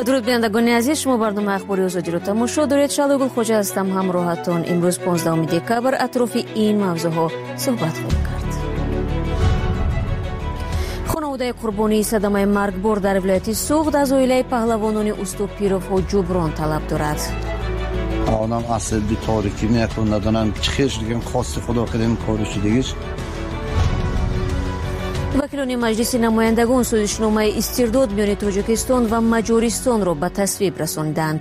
درود بینندگان عزیز، شما برنامه اخباری آزادی رو تماشا دارید. شادو گلخوجه هستم همراهتون. امروز 15 دکبر اطراف این موضوع صحبت خواهیم کرد. خانواده قربانی صدمه مرگبار در ولایت سوغد از عائله پهلوانان استوپیروف و جبران طلب دارد. آنم اصل بی تاریکی میکنه ندانم چخیش دیگه خواست خدا کردیم کارش دیگهش. وکیلان مجلس نمایندگان سودشنامه استرداد میان تاجیکستان و مجارستان را به تصویب رساندند.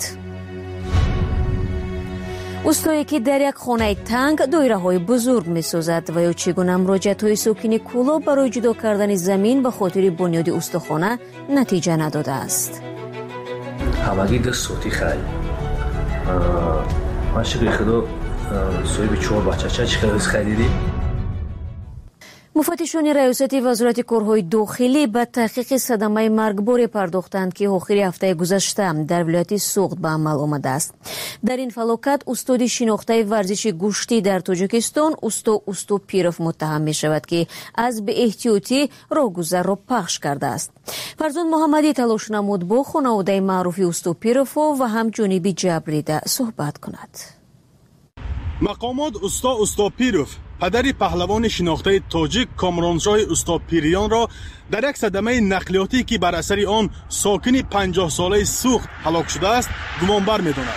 استایی که در یک خانه تنگ دایره های بزرگ می سازد و یا چگونه مراجعت های ساکن کولا برای جدا کردن زمین به خاطر بنیاد استخانه نتیجه نداده است. همگی دست صوتی خیلی من شکل خدا سوی به 4 بچه چی خریدیم. مفتشان ریاست وزارت کارهای داخلی به تحقیق صدمه مرگبار پرداختند که آخر هفته گذشته در ولایت سوغد به عمل آمده است. در این فلاکت استاد شناخته ورزش گوشتی در تاجیکستان استوپیروف متهم می شود که از به احتیاطی راهگذر را پخش کرده است. فرزند محمدی تلاش نمود با خانواده معروف استوپیروف و هم جانب جبریده صحبت کند. مقامات استوپیروف پدر پهلوان شناخته تاجیک کامرانشاه استوپیریان را در یک صدمه نقلیاتی که بر اثر آن ساکن 50 ساله سوخت هلاک شده است گمانبر می‌داند.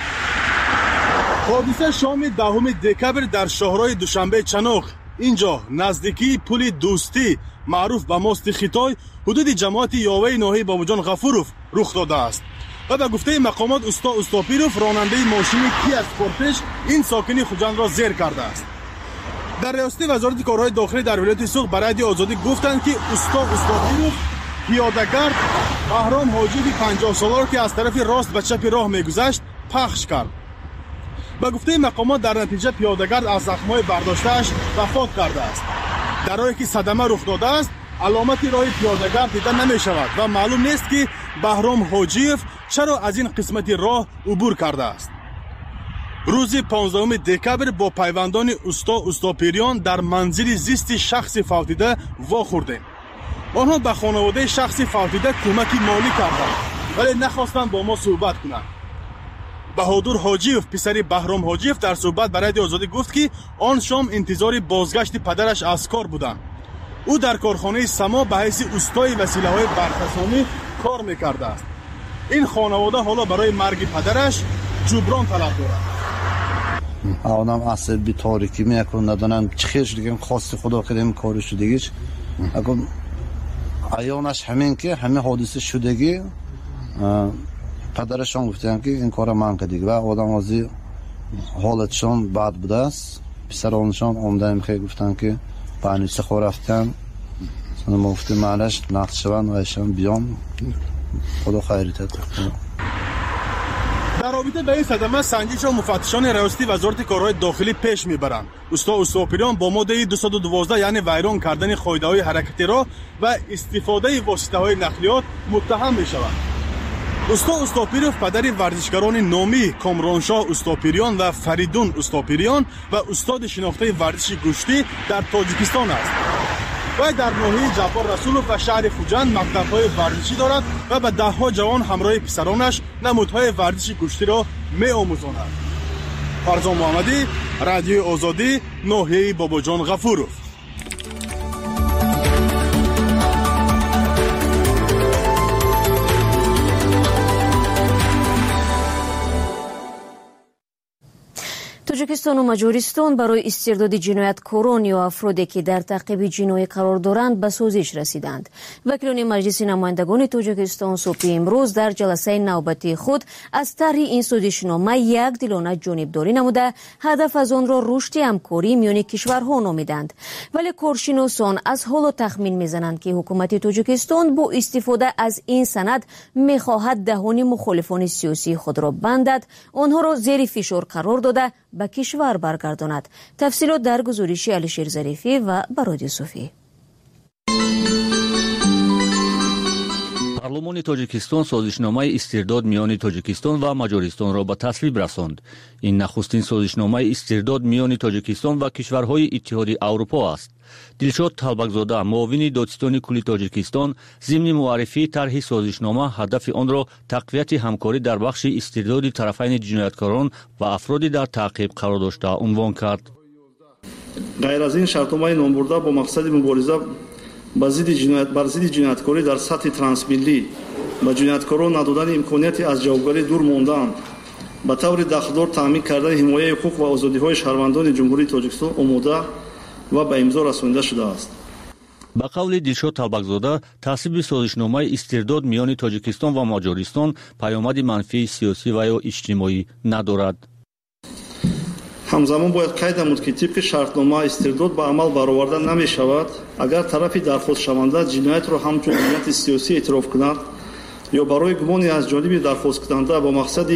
حادثه شام 10 دکبر در شهرهای دوشنبه چناق، اینجا نزدیکی پل دوستی معروف به ماست خیتای حدود جماعت یاوه ناحیه باباجان غفوروف رخ داده است. و به گفته مقامات استوپیروف راننده ماشین کیا اسپورتش این ساکن خوجند را زیر کرده است. در ریاست وزارت کارهای داخلی در ولایت سوغد برای رادیو آزادی گفتند که استوپیروف پیاده‌گرد بهرام حاجی 50 ساله را که از طرف راست به چپ راه می‌گذشت پخش کرد. به گفته مقامات در نتیجه پیاده‌گرد از زخم‌های برداشته‌اش وفات کرده است. در راهی که صدمه رخ داده است علامتی راه پیاده‌گرد دیده نمی‌شود و معلوم نیست که بهرام حاجیف چرا از این قسمت راه عبور کرده است. روز 15 دکبر با پیوندان استوپیریان در منزل زیست شخص فوتیده واخوردیم. آنها به خانواده شخص فوتیده کمک مالی کردند ولی نخواستند با ما صحبت کنند. بهادر حاجیف پسر بهرام حاجیف در صحبت برای رادیو آزادی گفت که آن شام انتظار بازگشت پدرش از کار بودند. او در کارخانه سما به حیث استای وسیله‌های برقراری کار می‌کرده است. این خانواده حالا برای مرگ پدرش جبران طلب دارد. آدم اصل بی تاریکی میکنه ندانم چخیش دیگه خواست خدا کردیم کارش دیگهش. اگر ایانش همین که همه حادثه شدگی پدرشان گفتن که این کار من کردیم و آدم ازی حالتشان بد بوده است. پسرانشان آمدن که گفتن که بانی سخور رفتن ما گفتیم معلش نقد شوند و ایشان بیان خدا خیریت کنه. در رابطه به این صدمه سنجش و مفتشان ریاستی وزارت کارهای داخلی پیش میبرند. استوپیریان با ماده 212 یعنی ویران کردن قاعده‌های حرکتی را و استفاده واسطه‌های نقلیات متهم میشوند. استوپیروف پدر ورزشکاران نامی کامرانشاه استوپیریان و فریدون استوپیریان و استاد شناخته ورزش گوشتی در تاجیکستان است. و در ناحیه جبار رسولوف و شهر خوجند مکتب‌های ورزشی دارد و به ده‌ها جوان همراه پسرانش نمودهای ورزش گوشتی را می‌آموزاند. فرزان محمدی، رادیو آزادی، ناحیه باباجان غفوروف. تاجیکستان و مجارستان برای استرداد جنایتکاران یا افرادی که در تعقیب جنایی قرار دارند به سازش رسیدند. وکیلان مجلس نمایندگان تاجیکستان صبح امروز در جلسه نوبتی خود از طرح این سازشنامه یک دلانه جانبداری نموده هدف از آن را رشد همکاری میان کشورها نامیدند. ولی کارشناسان از حالا تخمین میزنند که حکومت تاجیکستان با استفاده از این سند میخواهد دهان مخالفان سیاسی خود را بندد، آنها را زیر فشار قرار داده به کشور برگرداند. تفصیلات در گزارش علیشیر ظریفی و برادی صوفی. پارلمان تاجیکستان سازشنامه استرداد میان تاجیکستان و مجاریستان را به تصویب رساند. این نخستین سازشنامه استرداد میان تاجیکستان و کشورهای اتحاد اروپا است. دلشاد طلبکزاده معاون دادستان کلی تاجیکستان ضمن معرفی طرح سازشنامه هدف آن را تقویت همکاری در بخش استرداد طرفین جنایتکاران و افرادی در تعقیب قرار داشته عنوان کرد. غیر از این شرطنامه نامبرده با مقصد مبارزه با ضد جنایتکاری در سطح ترانسمیلی به جنایتکاران ندادن امکانیت از جوابگری دور ماندن به طور دخلدار تامین کردن حمایت حقوق و آزادی‌های شهروندان جمهوری تاجیکستان آماده و به امضا رسانیده شده است. با قول دلشاد طلبکزاده تصویب سازشنامه استرداد میان تاجیکستان و مجاریستان پیامد منفی سیاسی و یا اجتماعی ندارد. همزمان باید قید نمود که طبق شرطنامه استرداد به عمل برآورده نمی شود اگر طرف درخواست شونده جنایت را همچون جنایت سیاسی اعتراف کند یا برای گمانی از جانب درخواست کننده با مقصد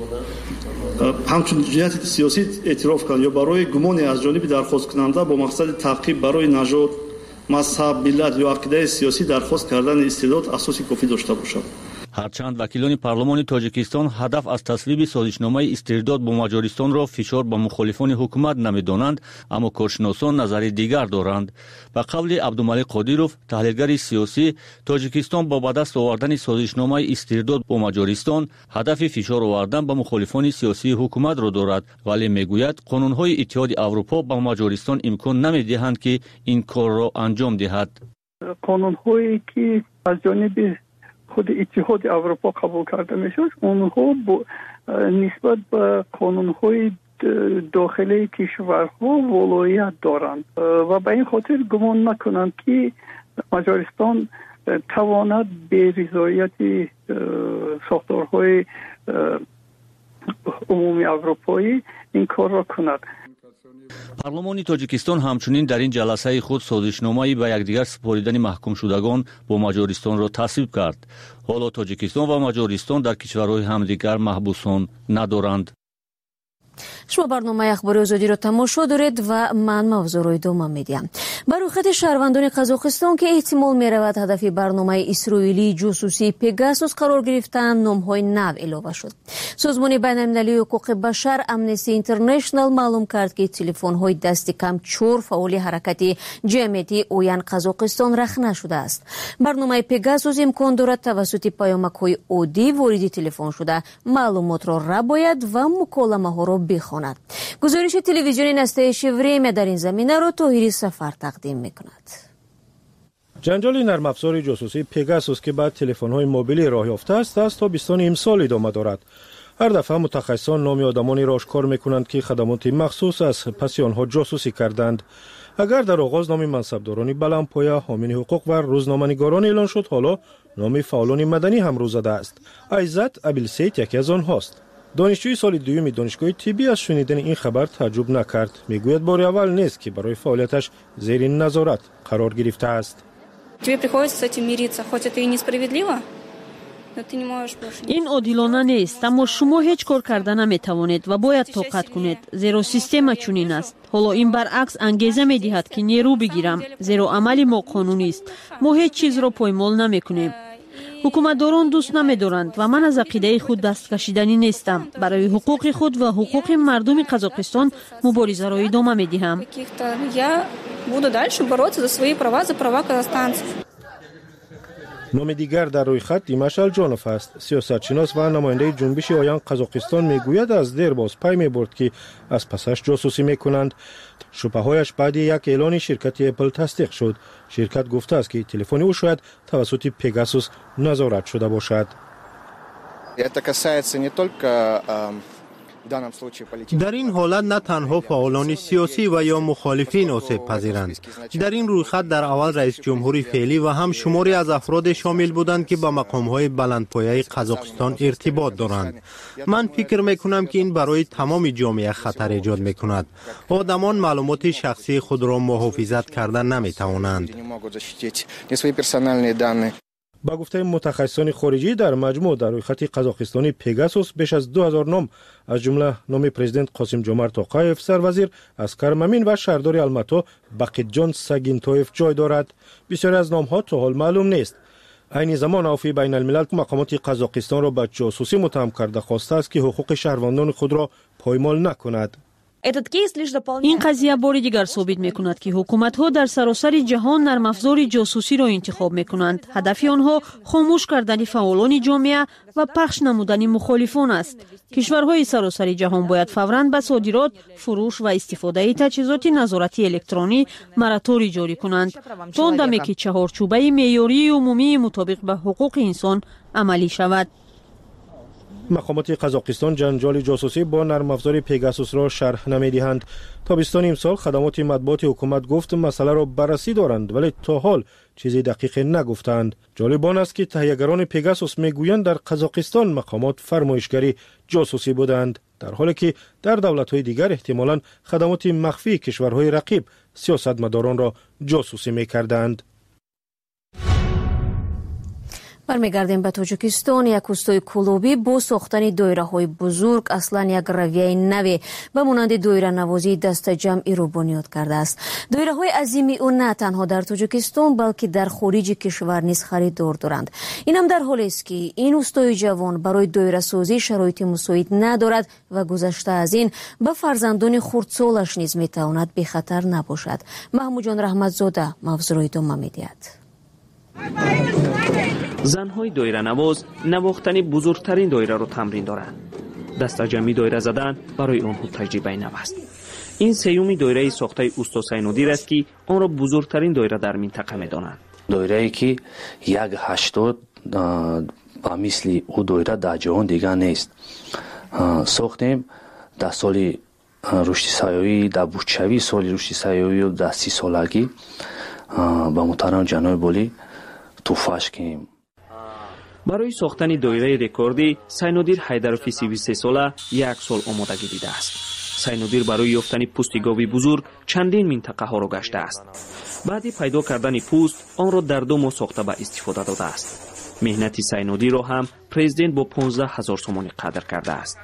همچون جنایت سیاسی اعتراف کند یا برای گمانی از جانب درخواست کننده با مقصد تعقیب برای نژاد، مذهب، ملت یا عقیده سیاسی درخواست کردن استرداد اساسی کافی داشته باشد. هرچند وکیلان پارلمان تاجیکستان هدف از تصویب سازشنامه استرداد با مجاریستان را فشار به مخالفان حکومت نمی‌دانند، اما کارشناسان نظری دیگر دارند. به قول عبدالملک قادیروف تحلیلگر سیاسی، تاجیکستان با به دست آوردن سازشنامه استرداد با مجاریستان هدف فشار آوردن به مخالفان سیاسی حکومت را دارد، ولی میگوید قانون‌های اتحاد اروپا به مجاریستان امکان نمی‌دهند که این کار را انجام دهد. قانون‌هایی که از جانب خود اتحاد اروپا قبول کرده میشد اونها نسبت به قانون‌های داخلی کشورها ولایت دارند و به این خاطر گمان نکنند که مجاریستان تواند به رضایت ساختارهای عمومی اروپایی این کار را کند. پارلمان تاجیکستان همچنین در این جلسه خود سازشنامه به یکدیگر سپاریدن محکوم شدگان با مجاریستان را تصویب کرد. حالا تاجیکستان و مجاریستان در کشورهای همدیگر محبوسان ندارند. شما برنامه اخباری آزادی را تماشا دارید و من موضوع دوم میدیم. برخلاف شهروندان قزاقستان که احتمال می رود هدف برنامه اسرائیلی جاسوسی پگاسوس قرار گرفتن، نامهای نو اضافه شد. سازمان بین‌المللی حقوق بشر امنستی اینترنشنال معلوم کرد که تلفن‌های دست کم 4 فعال حرکت جمعیتی اویان قزاقستان رخنه شده است. برنامه پگاسوس امکان دارد توسط پیامک‌های عادی وارد تلفن شده معلومات را رباید و مکالمه‌ها را بخواند. گزارش تلویزیون نستایش وریم در این زمینه را طاهری سفر تقدیم میکند. جنجال نرم افزار جاسوسی پگاسوس که بعد تلفن‌های موبیلی راه یافته است تا تابستان امسال ادامه دارد. هر دفعه متخصصان نام آدمانی را آشکار میکنند که خدمات مخصوص از پس آنها جاسوسی کردند. اگر در آغاز نام منصبداران بلندپایه، حامی حقوق و روزنامه‌نگاران اعلان شد، حالا نام فعالان مدنی هم رو زده است. عزت ابیلسیت یکی از آنهاست. دانشجوی سال دوم دانشگاه طبی از شنیدن این خبر تعجب نکرد. میگوید بار اول نیست که برای فعالیتش زیر نظارت قرار گرفته است. این عادلانه نیست، اما شما هیچ کار کرده نمیتوانید و باید طاقت کنید، زیرا سیستم چنین است. حالا این برعکس انگیزه میدهد که نیرو بگیرم، زیرا عمل ما قانونی است. ما هیچ چیز را پایمال نمیکنیم. حکومتداران دوست نمی‌دارند و من از عقیده خود دست کشیدنی نیستم. برای حقوق خود و حقوق مردم قزاقستان مبارزه را ادامه می‌دهم. نام دیگر در روی خط دیمش الجانوف است. سیاستشناس و نماینده جنبش اویان قزاقستان میگوید از دیر باز پی میبرد که از پسش جاسوسی میکنند. شبههایش بعد یک اعلان شرکت اپل تصدیق شد. شرکت گفته است که تلفن او شاید توسط پگاسوس نظارت شده باشد. در این حالت نه تنها فعالان سیاسی و یا مخالفین آسیب پذیرند. در این رویخط در اول رئیس جمهوری فعلی و هم شماری از افراد شامل بودند که با مقام‌های بلندپایه قزاقستان ارتباط دارند. من فکر می‌کنم که این برای تمام جامعه خطر ایجاد می‌کند. آدمان معلومات شخصی خود را محافظت کردن نمی‌توانند. با گفته متخصصان خارجی در مجموع در روی خط قزاقستانی پگاسوس بیش از 2000 نام از جمله نام پرزیدنت قاسم جمعت توقایف، سروزیر اسکر مامین و شهردار الماتو بقیتجان ساگینتویف جای دارد. بسیاری از نام‌ها تا حال معلوم نیست. عین زمان عفو بین الملل مقامات قزاقستان را به جاسوسی متهم کرده خواسته است که حقوق شهروندان خود را پایمال نکند. این قضیه بار دیگر ثابت می‌کند که حکومت‌ها در سراسر جهان نرم افزار جاسوسی را انتخاب می‌کنند. هدف آنها خاموش کردن فعالان جامعه و پخش نمودن مخالفان است. کشورهای سراسر جهان باید فوراً به صادرات، فروش و استفاده تجهیزات نظارتی الکترونی مراتوری جاری کنند تا آن دمی که چهارچوبه معیاری عمومی مطابق به حقوق انسان عملی شود. مقامات قزاقستان جنجال جاسوسی با نرم افزار پیگاسوس را شرح نمی‌دهند. تابستان امسال خدمات مطبوعات حکومت گفت مسئله را بررسی دارند ولی تا حال چیزی دقیق نگفتند. جالب آن است که تهیه‌گران پیگاسوس میگویند در قزاقستان مقامات فرمایشگری جاسوسی بودند، در حالی که در دولت‌های دیگر احتمالاً خدمات مخفی کشورهای رقیب سیاستمداران را جاسوسی می‌کردند. برمیگردیم به تاجیکستان. یک روستای کلوبی با ساختن دایره‌های بزرگ اصلا یک رویه نوی به مانند دایره نوازی دست جمعی را بنیاد کرده است. دایره‌های عظیمی او نه تنها در تاجیکستان بلکه در خارج کشور نیز خریدار دارند. این هم در حالی است که این روستای جوان برای دایره سازی شرایط مساعد ندارد و گذشته از این به فرزندان خردسالش نیز میتواند بی خطر نباشد. محمود جان رحمتزاده موضوع ادامه می‌دهد. زنهای دایره نواز نواختن بزرگترین دایره را تمرین دارند. دست جمعی دایره زدن برای آنها تجربه نو است. این سیومی دایره ساخته اوستا سینودیر است که آن را بزرگترین دایره در منطقه می‌دانند. دایره‌ای که 1/80 با مثل او دایره در جهان دیگر نیست. ساختیم در سال رشد سیاسی، در بودشوی سال رشد سیاسی و در 30 سالگی با محترم جناب بولی توفاش کردیم. برای ساختن دایره رکوردی سینودیر حیدروفی 33 ساله 1 سال آمادگی دیده است. سینودیر برای یافتن پوست گاوی بزرگ چندین منطقه ها را گشته است. بعد پیدا کردن پوست آن را در 2 ماه ساخته به استفاده داده است. مهنت سینودیر را هم پرزیدنت با 15,000 سومانی قدر کرده است.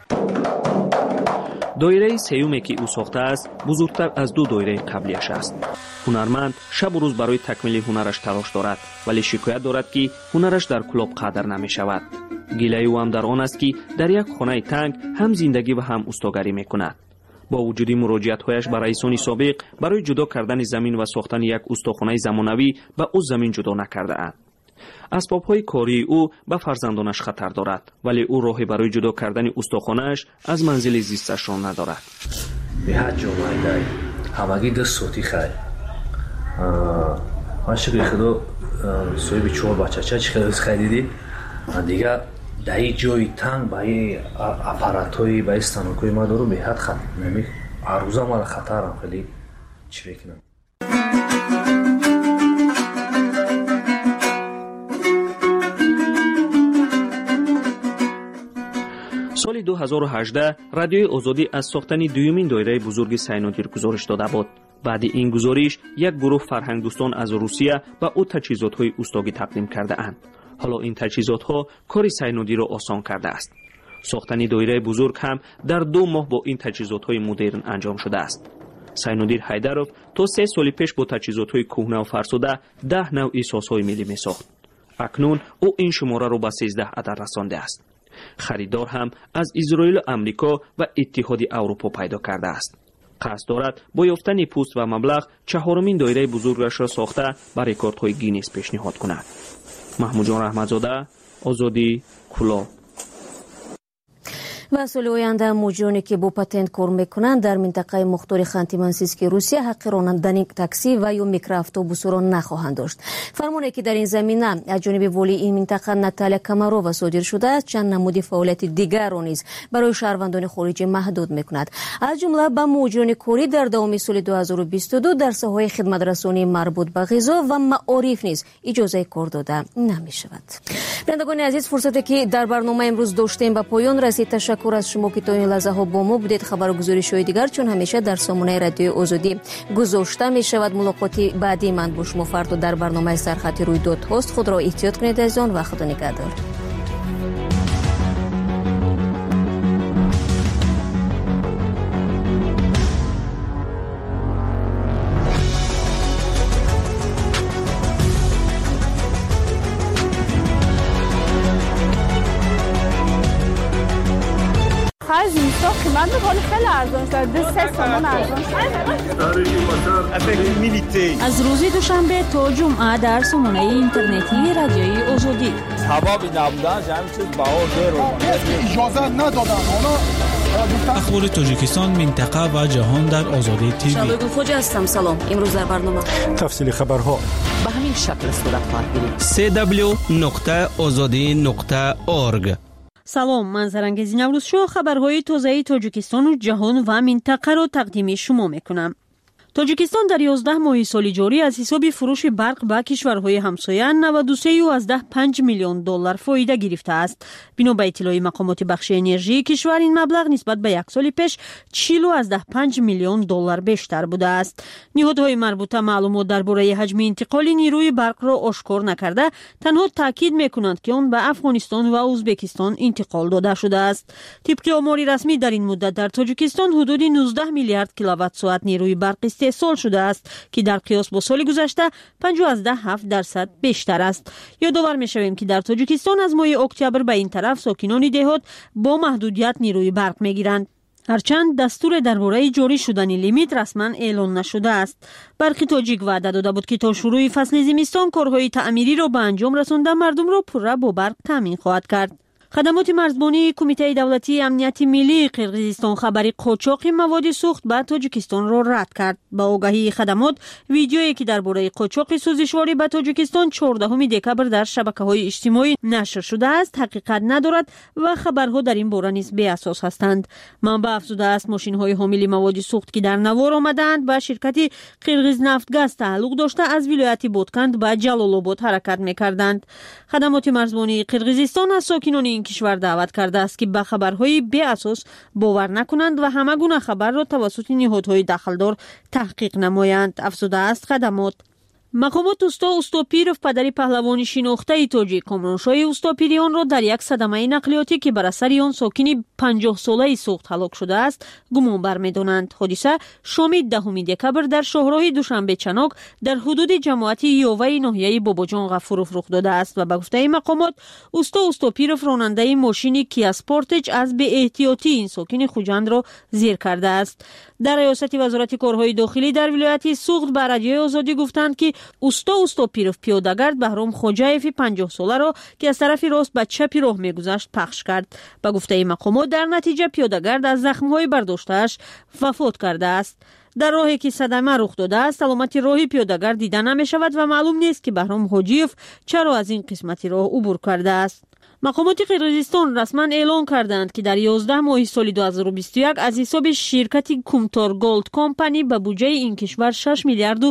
دایره سیومی که او ساخته است بزرگتر از 2 دایره قبلیش است. هنرمند شب و روز برای تکمیل هنرش تلاش دارد ولی شکایت دارد که هنرش در کلوب قدر نمی شود. گله او هم در آن است که در یک خانه تنگ هم زندگی و هم استاگری می کند. با وجود مراجعت هایش به رئیسان سابق برای جدا کردن زمین و ساختن یک استاخانه زمانوی به او زمین جدا نکرده اند. اسباب‌های کاری او به فرزندانش خطر دارد ولی او راهی برای جدا کردن استاخانه‌اش از منزل زیستش را ندارد. به هر جامعه همگی دست صوتی خیر. من شکر خدا صاحب 4 بچه‌چه چه خریدی دیگه در این جای تنگ با این اپارات‌های با استانوک‌های ما دارو به حد خطر نمی عروضا مال خطرم خیلی چی بکنم. سال 2018 رادیوی آزادی از ساختن دومین دایره بزرگ سینودیر گزارش داده بود. بعد این گزارش یک گروه فرهنگ دوستان از روسیه به او تجهیزات‌های اوستاگی تقدیم کرده اند. حالا این تجهیزات‌ها کار سینودیر را آسان کرده است. ساختن دایره بزرگ هم در 2 ماه با این تجهیزات‌های مدرن انجام شده است. سینودیر حیدروف تا 3 سال پیش با تجهیزات‌های کهنه و فرسوده 10 نوع سازهای ملی می‌ساخت. اکنون او این شماره را به 13 عدد رسانده است. خریدار هم از اسرائیل، امریکا و اتحاد اروپا پیدا کرده است. قصد دارد با یافتن پوست و مبلغ 4مین دایره بزرگش را ساخته به رکوردهای گینس پیشنهاد کند. محمود جان رحمتزاده، آزادی، کلوب. و سال آینده مجرمی که با پتنت کار میکنند در منطقه مختار خانتی منسیسکی روسیه حق رانندن تاکسی و یا میکرواتوبوس را نخواهند داشت. فرمانی که در این زمینه از جانب والی این منطقه ناتالیا کامارووا صادر شده است چند نمود فعالیت دیگر را نیز برای شهروندان خارجی محدود میکند. از جمله به مجرم کاری در دوام سال 2022 در ساحه خدمترسانی مربوط به غذا و معارف نیز اجازه کار داده نمیشود. بینندگان عزیز، فرصتی که در برنامه امروز داشتیم به پایان رسید. تشکر از شما که تا این لحظه ها با ما بودید. خبر و گزارش‌های دیگر چون همیشه در سامانه رادیو آزادی گذاشته می شود. ملاقاتی بعدی من با شما فردا در برنامه سرخط رویداد هست. خود را احتیاط کنید از آن و خدا نگهدار. هر زمستان قیمت ولی خیلی ارزان شده 3 تومان ارزان شده. از روز دوشنبه تا جمعه در سامانه اینترنتی رادیوی آزادی ثوابی نبودن همین چیز بها زیر اجازه ندادن. اخبار تاجیکستان، منطقه و جهان در آزادی تیوی. شبه گفوجه هستم. سلام. امروز در برنامه تفصیل خبرها به همین شکل صورت خواهد گرفت. www.azadi.org. سلام، من زرنگزی نوروزشو خبرهای تازه تاجیکستان و جهان و منطقه رو تقدیم شما میکنم. تاجیکستان در 11 ماه سال جاری از حساب فروش برق به کشورهای همسایه 93.5 میلیون دلار فایده گرفته است. بنا به اطلاع مقامات بخش انرژی کشور، این مبلغ نسبت به یک سال پیش 40.5 میلیون دلار بیشتر بوده است. نهادهای مربوطه معلومات درباره حجم انتقال نیروی برق را آشکار نکرده، تنها تاکید میکنند که آن به افغانستان و ازبکستان انتقال داده شده است. طبق آمار رسمی در این مدت در تاجیکستان حدود 19 میلیارد کیلووات ساعت نیروی برق استحصال شده است که در قیاس با سال گذشته 5.7% بیشتر است. یادآور می‌شویم که در تاجیکستان از ماه اکتبر به این طرف ساکنان دهات با محدودیت نیروی برق می‌گیرند. هرچند دستور درباره جاری شدن لیمیت رسما اعلان نشده است. برق تاجیک وعده داده بود که تا شروع فصل زمستان کارهای تعمیری را به انجام رسانده مردم را پرره با برق تامین خواهد کرد. خدمات مرزبانی کمیته دولتی امنیت ملی قرقیزستان خبری قاچاق مواد سوخت به تاجیکستان را رد کرد. با آگاهی خدمات، ویدیویی که درباره قاچاق سوزشواری به تاجیکستان 14 دکبر در شبکه‌های اجتماعی نشر شده است حقیقت ندارد و خبرها در این باره نیز بی اساس هستند. منبع افزوده است ماشین‌های حامل مواد سوخت که در نوار آمدند به شرکت قرقیز نفتگاز تعلق داشته از ولایت بودکند به جلال‌آباد حرکت می‌کردند. خدمات مرزبانی قرقیزستان از ساکنان این کشور دعوت کرده است که به خبرهای بی اساس باور نکنند و همه گونه خبر را توسط نهادهای دخلدار تحقیق نمایند. افزوده است خدمات. مقامات اوستاپیروف پدری پهلوانی شناخته تاجیک کامرانشاه اوستاپیریان را در یک صدمه نقلیاتی که بر اثر آن ساکنی 50 ساله سوخت هلاک شده است گمان برمی‌دارند. حادثه شام 10 دکبر در شهرهای دوشنبه چناک در حدود جماعت یووه ناحیه باباجان غفوروف رخ داده است و به گفته مقامات اوستاپیروف راننده ماشین کیا سپورتج از بی احتیاطی این ساکن خوجند را زیر کرده است. در ریاست وزارت کارهای داخلی در ولایت سوخت به رادیوی آزادی گفتند که اوستاپیروف پیاده‌گرد بهرام خوجایف 50 ساله را که از طرف راست به چپ راه می‌گذشت پخش کرد. به گفته مقامات در نتیجه پیاده‌گرد از زخم‌های برداشته‌اش وفات کرده است. در راهی که صدمه رخ داده است علامت راهی پیاده‌گرد دیده نمی‌شود و معلوم نیست که بهرام خوجایف چرا از این قسمتی راه عبور کرده است. مقامات قرقیزستان رسما اعلان کردند که در 11 ماه سال 2021 از حساب شرکت کومتار گولد کمپانی به بودجه این کشور 6 میلیارد و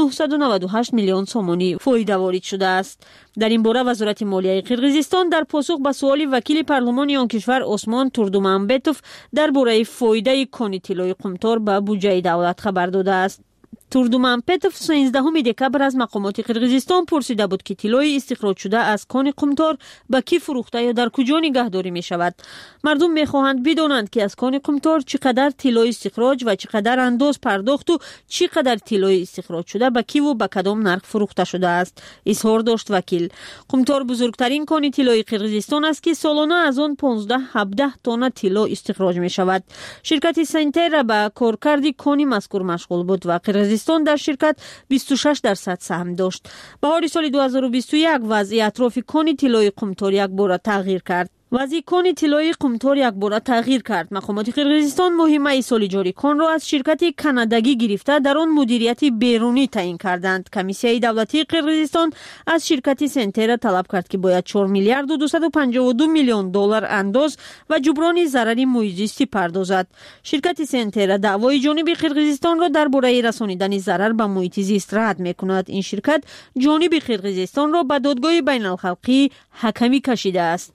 998 میلیون سومانی فایده وارد شده است. در این باره وزارت مالیه قرقیزستان در پاسخ به سوال وکیل پارلمان آن کشور عثمان توردومنبتوف درباره فایده کان طلای کومتار به بودجه دولت خبر داده است. توردومنبتوف 13 دکبر از مقامات قرقیزستان پرسیده بود که طلای استخراج شده از کان قمتار به کی فروخته یا در کجا نگهداری می شود. مردم می خواهند بدانند که از کان قمتار چقدر طلای استخراج و چقدر انداز پرداخت و چقدر طلای استخراج شده به کی و به کدام نرخ فروخته شده است. اظهار داشت وکیل. قمتار بزرگترین کان طلای قرقیزستان است که سالانه از آن 15-17 تن طلا استخراج می شود. شرکت سنتر به کارکرد کان مذکور مشغول بود و قرقیزستان در شرکت 26% سهم داشت. بهار سال 2021 وضع اطراف کان طلای قمتار یک بار تغییر کرد. وضع کان طلای قمتار یک بار تغییر کرد. مقامات قرقیزستان مهمه سال جاری کان را از شرکت کانادایی گرفته در آن مدیریت بیرونی تعیین کردند. کمیسیون دولتی قرقیزستان از شرکت سنتر طلب کرد که باید 4 میلیارد و 252 میلیون دلار انداز و جبران ضرر محیط زیستی پردازد. شرکت سنتر دعوای جانب قرقیزستان را درباره رسانیدن ضرر به محیط زیست رد می‌کند. این شرکت جانب قرقیزستان را به دادگاه بین‌المللی حکمی کشیده است.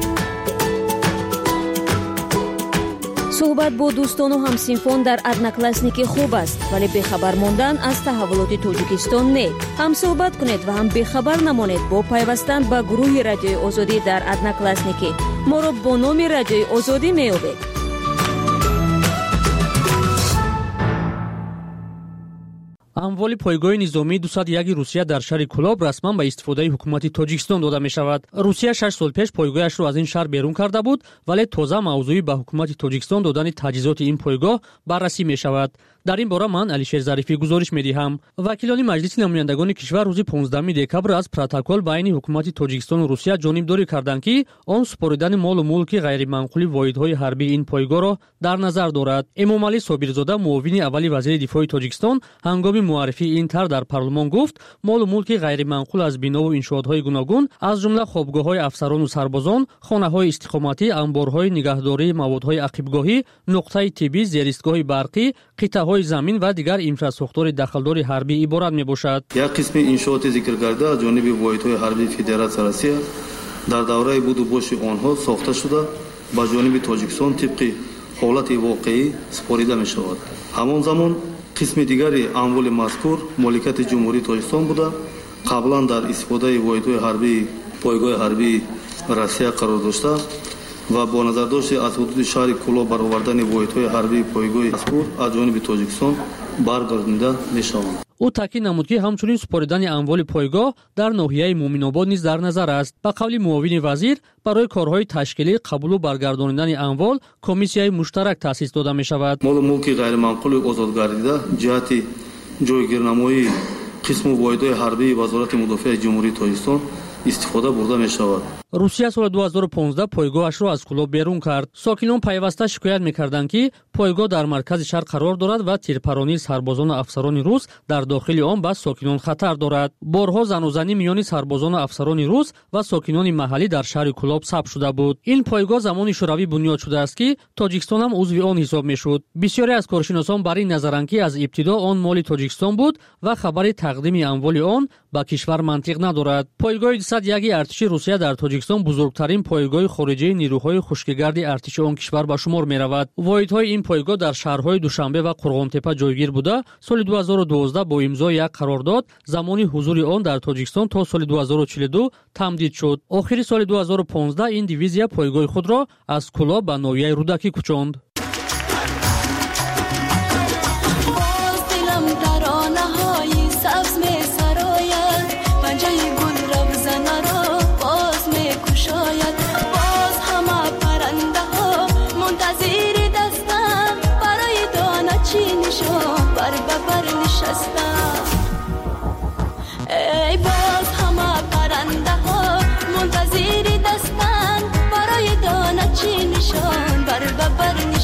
صحبت با دوستان و همسینفان در ادناکلاسنیک خوب است، ولی بخبر ماندن از تحولات تاجیکستان نه. هم صحبت کنید و هم بخبر نمانید با پیوستن به گروه رادیوی آزادی در ادناکلاسنیک. ما را با نام رادیوی آزادی میابید. амволи пойгоҳи низомии 201 Русия дар шаҳри Кулоб расман ба истифодаи ҳукумати Тоҷикистон дода мешавад. Русия 6 сол пеш пойгоҳашро аз ин шаҳр берун карда буд, вале тоза мавзӯи ба ҳукумати Тоҷикистон додани таҷҳизоти ин пойгоҳ баррасӣ мешавад. дар ин бора ман Алишер Зарифӣ гузориш медиҳам. Вакилони Маҷлиси намояндагони кишвар рӯзи 15 декабр аз протокол байни ҳукумати Тоҷикистону Русия ҷонибдорӣ карданд, ки он супоридани молу мулки ғайриманқули воҳидҳои ҳарбии ин пойгоҳро дар назар дорад. Эмомалӣ Собирзода, муовини аввали вазири дифои Тоҷикистон, ҳангоми муаррифии ин тар дар парлумон гуфт, молу мулки ғайриманқул аз бинову иншоотҳои гуногун, аз ҷумла хобгоҳҳои афсарону сарбозон, хонаҳои истиқоматӣ, амборҳои нигаҳдории маводҳои ақибгоҳӣ, нуқтаи тиббӣ, зеристгоҳи барқӣ, қитъаҳои замин ва дигар инфраструктураи дахлдори ҳарбӣ иборат мебошад. як қисми иншооти зикргарда аз ҷониби воҳидҳои ҳарбии Федератсияи Россия дар давраи буду боши онҳо сохта шуда ба ҷониби Тоҷикистон тибқи ҳолати воқеӣ супорида мешавад. ҳамон замон қисми дигари амволи мазкур моликияти ҷумҳурии Тоҷикистон буда, қаблан дар истифодаи воҳидҳои ҳарбии пойгоҳи ҳарбии Россия қарор дошта ва бо назардошти аз ҳудуди шаҳри Кулоб баровардани воҳидҳои ҳарбии пойгоҳи мазкур аз ҷониби Тоҷикистон баргардонида мешаванд. ӯ таъкид намуд, ки ҳамчунин супоридани амволи пойгоҳ дар ноҳияи Муъминобод низ дар назар аст. Ба қавли муовини вазир, барои корҳои ташкилӣ, қабулу баргардонидани амвол комиссияи муштарак таъсис дода мешавад. молу мулки ғайриманқули озодгардида ҷиҳати ҷойгирнамоии қисму воҳидҳои ҳарбии Вазорати мудофиаи Ҷумҳурии Тоҷикистон истифода бурда мешавад. Русия соли 2015 пойгоҳашро аз Кулоб берун кард. Сокинон пайваста шикоят мекарданд, ки пойгоҳ дар маркази шаҳр қарор дорад ва тирпаронии сарбозону афсарони рус дар дохили он ба сокинон хатар дорад. Борҳо занӯзанӣ миёни сарбозону афсарони рус ва сокинони маҳаллӣ дар шаҳри Кулоб сабт шуда буд. Ин пойгоҳ замони шӯравӣ бунёд шудааст, ки Тоҷикистон ҳам узви он ҳисоб мешуд. Бисёре аз коршиносон бар ин назаранд, ки аз ибтидо он моли Тоҷикистон буд ва хабари тақдими амволи он ба кишвар мантиқ надорад. Пойгоҳи 201 артиши Русия дар Тоҷикистон бузургтарин пойгоҳи хориҷии нирӯҳои хушкигарди артиши он кишвар ба шумор меравад. Воҳидҳои ин пойгоҳ дар шаҳрҳои Душанбе ва Қурғонтепа ҷойгир буда, соли 2012 бо имзои як қарордод замони ҳузури он дар Тоҷикистон то соли 2042 тамдид шуд. Охири соли 2015 ин дивизия пойгоҳи худро аз Кулоб ба ноҳияи Рудакӣ кучонд. ای باز همه پرنده ها منتظر دستن برای دانه چی نشان بر ببر نشان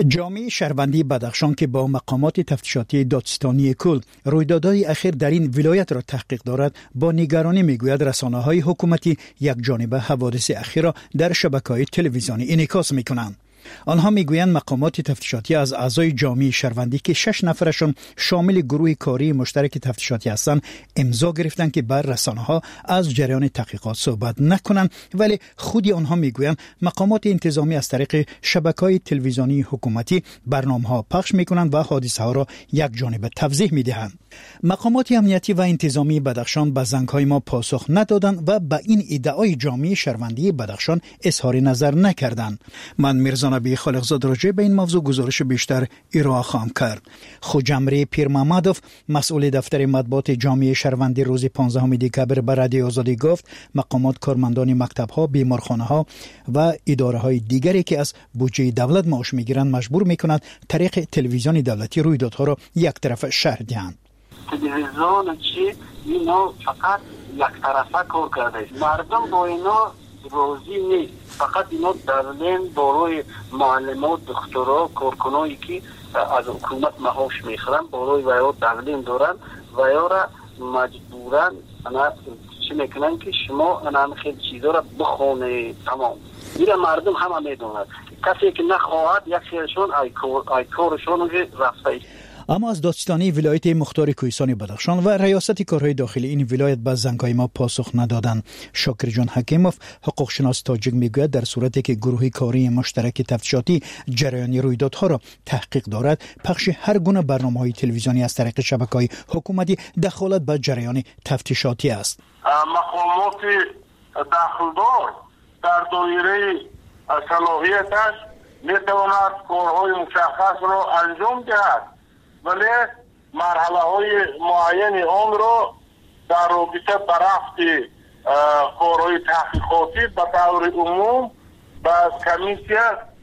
جامعه شهروندی بدخشان که با مقامات تفتیشاتی دادستانی کل رویدادهای اخیر در این ولایت را تحقیق دارد، با نگرانی میگوید رسانه‌های حکومتی یک جانبه حوادث اخیر را در شبکه‌های تلویزیونی انعکاس می‌کنند. آنها میگویند مقامات تفتیشاتی از اعضای جامعه شهروندی که 6 نفرشون شامل گروه کاری مشترک تفتیشاتی هستند امضا گرفتند که بر رسانه‌ها از جریان تحقیقات صحبت نکنند، ولی خودی آنها میگویند مقامات انتظامی از طریق شبکه‌های تلویزیونی حکومتی برنامه‌ها پخش میکنند و حادثه‌ها را یک جانبه توضیح میدهند. مقامات امنیتی و انتظامی بدخشان به زنگ‌های ما پاسخ ندادند و به این ادعای جامعه شهروندی بدخشان اظهار نظر نکردند. من میرزا نبی خالقزاد راجع به این موضوع گزارش بیشتر ارائه خواهم کرد. خوجمری پیرمحمدوف مسئول دفتر مطبوعات جامعه شهروندی روز 15 دکبر به رادیو آزادی گفت مقامات کارمندان مکتب‌ها، بیمارخانه‌ها و اداره‌های دیگری که از بودجه دولت معاش می‌گیرند مجبور می‌کند طریق تلویزیون دولتی رویدادها را یک طرفه شرح دهند. تلویزیون چی اینا فقط یک طرفه کار کرده، مردم با اینا روزی نیست، فقط اینا دارن باروی معلمات، دکترها، کارکنایی که از حکومت معاش میخورن باروی ویا دارن دارن ویا را مجبورن انا چی میکنن که شما انا خیلی چیزا را بخونه. تمام میره مردم همه میدونن، کسی که نخواهد یک سرشون ای کارشون رفته. اما از دادستانی ولایت مختار کوهستان بدخشان و ریاست کارهای داخلی این ولایت به زنگ‌های ما پاسخ ندادند. شاکر جان حکیموف حقوق شناس تاجیک میگوید در صورتی که گروه کاری مشترک تفتیشاتی جریان رویدادها را تحقیق دارد، پخش هر گونه برنامه‌های تلویزیونی از طریق شبکه‌های حکومتی دخالت به جریان تفتیشاتی است. مقامات داخلدار در دایره صلاحیتش میتواند کارهای مشخص را انجام دهد، ولی مرحله های معین آن را در رابطه با رفت کارهای تحقیقاتی به طور عموم به کمیسیه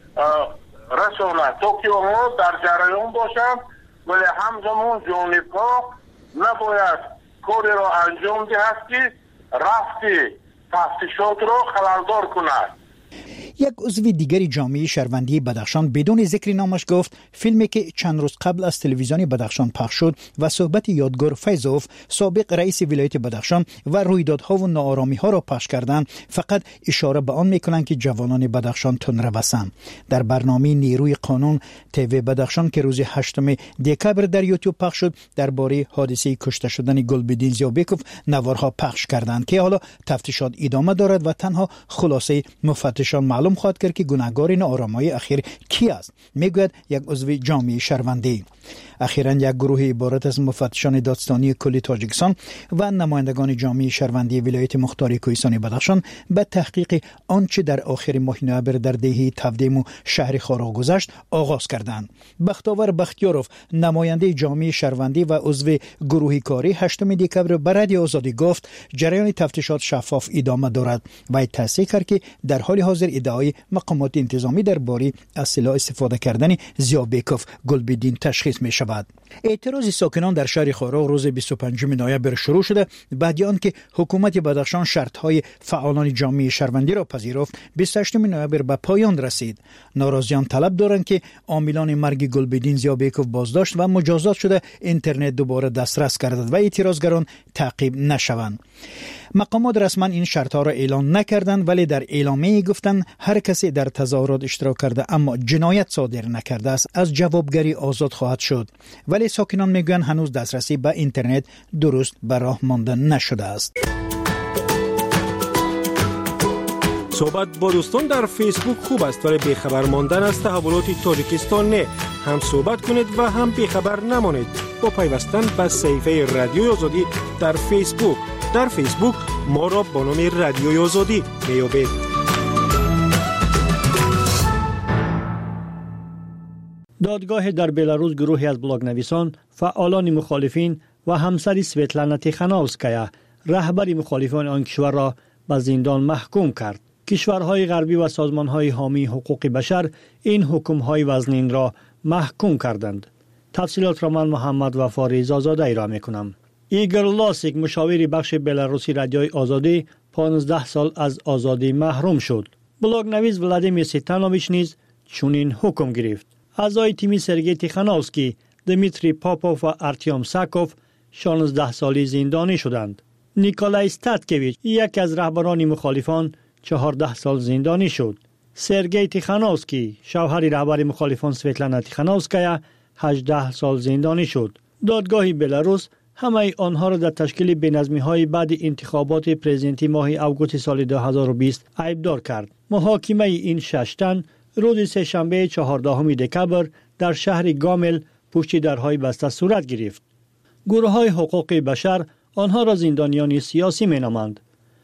رساند تا که آنها در جریان باشند، ولی همزمان جانبها نباید کاری را انجام دهد که رفت تفتیشات را خللدار کند. یک عضو دیگری جامعه شهروندی بدخشان بدون ذکر نامش گفت فیلمی که چند روز قبل از تلویزیون بدخشان پخش شد و صحبت یادگار فیضوف سابق رئیس ولایت بدخشان و رویدادها و ناآرامی‌ها را پخش کردند فقط اشاره به آن می‌کنند که جوانان بدخشان تندروسند. در برنامه نیروی قانون تیوی بدخشان که روز 8 دکبر در یوتیوب پخش شد درباره حادثه کشته شدن گلبدین زیابکوف نوارها پخش کردند که حالا تفتیشات ادامه دارد و تنها خلاصه مفتشان معلوم خواهد کرد که گناهکار ناآرامی اخیر کی است، میگوید یک عضو جامعه شهروندی. اخیراً یک گروه عبارت از مفتشان دادستانی کلی تاجیکستان و نمایندگان جامعه شهروندی ولایت مختار کوهستان بدخشان به تحقیق آنچه در آخر ماه نوامبر در دهه تفدیم و شهر خارا گذشت آغاز کردند. بختاور بختیاروف نماینده جامعه شهروندی و عضو گروه کاری 8 دکبر به رادیو آزادی گفت جریان تفتیشات شفاف ادامه دارد و تصدیق کرد که در حال حاضر ادعای مقامات انتظامی درباره از سلاح استفاده کردن زیابکوف گلبدین تشخیص می شود. اعتراض ساکنان در شهر خارا روز 25 نوامبر شروع شده بعد آن که حکومت بدخشان شرطهای فعالان جامعه شهروندی را پذیرفت 28 نوامبر به پایان رسید. ناراضیان طلب دارند که عاملان مرگ گلبدین زیابکوف بازداشت و مجازات شده اینترنت دوباره دسترس گردد و اعتراضگران تعقیب نشوند. مقامات رسما این شرطها را اعلان نکردند ولی در اعلامیه گفتند هر کسی در تظاهرات اشتراک کرده اما جنایت صادر نکرده است از جوابگری آزاد خواهد شد، ولی ساکنان میگویند هنوز دسترسی به اینترنت درست به راه مانده نشده است. صحبت با دوستان در فیسبوک خوب است ولی بیخبر ماندن از تحولات تاجیکستان نه. هم صحبت کنید و هم بیخبر نمانید با پیوستن به صفحه رادیو آزادی در فیسبوک. در فیسبوک ما را با نام رادیو آزادی میابید. دادگاه در بلاروس گروهی از بلاگ‌نویسان، فعالان مخالفین و همسر سویتلانا تیخانووسکایا رهبر مخالفان آن کشور را به زندان محکوم کرد. کشورهای غربی و سازمانهای حامی حقوق بشر این حکم‌های وزنین را محکوم کردند. تفصیلات را من محمد وفا زاده ارائه می‌کنم. ایگور لاسیک مشاور بخش بلاروسی رادیوی آزادی 15 سال از آزادی محروم شد. بلاگ‌نویس ولادیمیر سیتانوویچ نیز چنین حکم گرفت. اعضای تیم سرگئی تیخانوفسکی، دمیتری پاپوف و ارتیوم ساکوف 16 سالی زندانی شدند. نیکولای استاتکویچ یکی از رهبران مخالفان 14 سال زندانی شد. سرگئی تیخانوفسکی شوهر رهبر مخالفان سویتلانا تیخانوفسکایا 18 سال زندانی شد. دادگاه بلاروس همه آنها را در تشکیل بی‌نظمی‌های بعد انتخابات پرزیدنتی ماه اوگوست سال 2020 عیبدار کرد. محاکمه این 6 تن روز سه‌شنبه 14 دکامبر در شهر گامل پشت درهای بسته صورت گرفت. گروه‌های حقوق بشر آنها را زندانیان سیاسی می‌نامند.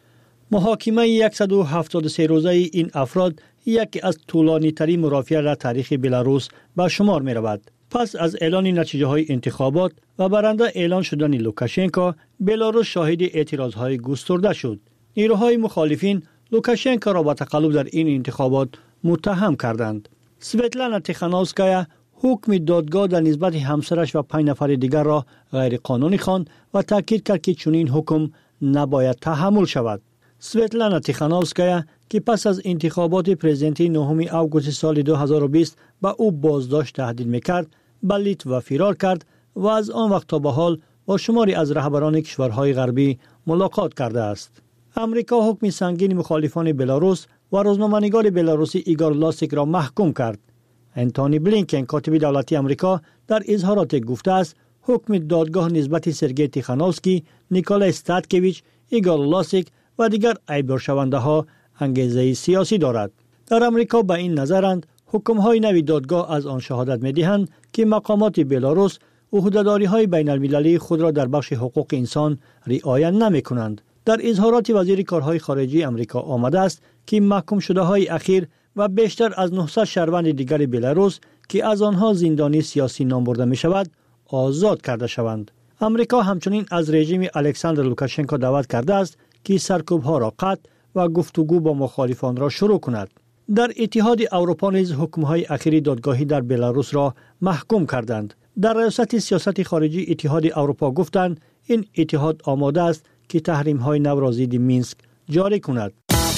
محاکمه 173 روزه این افراد یکی از طولانی‌ترین مرافعه در تاریخ بلاروس به شمار می‌رود. پس از اعلان نتیجه‌های انتخابات و برنده اعلان شدن لوکاشنکو، بلاروس شاهد اعتراضهای گسترده شد. نیروهای مخالفین لوکاشنکو را به تقلب در این انتخابات متهم کردند. سویتلانا تیخانوفسکایا حکم دادگاه در نسبت همسرش و 5 نفر دیگر را غیر قانونی خواند و تاکید کرد که چنین حکم نباید تحمل شود. سویتلانا تیخانوفسکایا که پس از انتخابات پرزیدنتی 9 اوگوست سال 2020 به او بازداشت تهدید میکرد، به لیتوا فرار کرد و از آن وقت تا به حال با شماری از رهبران کشورهای غربی ملاقات کرده است. امریکا حکم سنگین مخالفان بلاروس و روزنامه‌نگار بلاروسی ایگور لاسیک را محکوم کرد. انتونی بلینکن کاتب دولتی امریکا در اظهارات گفته است حکم دادگاه نسبت سرگئی تیخانوفسکی، نیکولای استاتکویچ، ایگور لاسیک و دیگر عیبدار شونده ها انگیزه سیاسی دارد. در امریکا به این نظرند حکم‌های نوی دادگاه از آن شهادت می‌دهند که مقامات بلاروس عهده‌داری‌های بین‌المللی خود را در بخش حقوق انسان رعایت نمی‌کنند. در اظهارات وزیر کارهای خارجی امریکا آمده است که محکوم شده‌های اخیر و بیشتر از 900 شهروند دیگر بلاروس که از آنها زندانی سیاسی نام برده می‌شود آزاد کرده شوند. امریکا همچنین از رژیم الکساندر لوکاشنکو دعوت کرده است که سرکوب‌ها را قطع و گفتگو با مخالفان را شروع کند. در اتحاد اروپا نیز حکم‌های اخیری دادگاهی در بلاروس را محکوم کردند. در ریاست سیاست خارجی اتحاد اروپا گفتند این اتحاد آماده است که تحریم‌های نو را ضد مینسک جاری کند.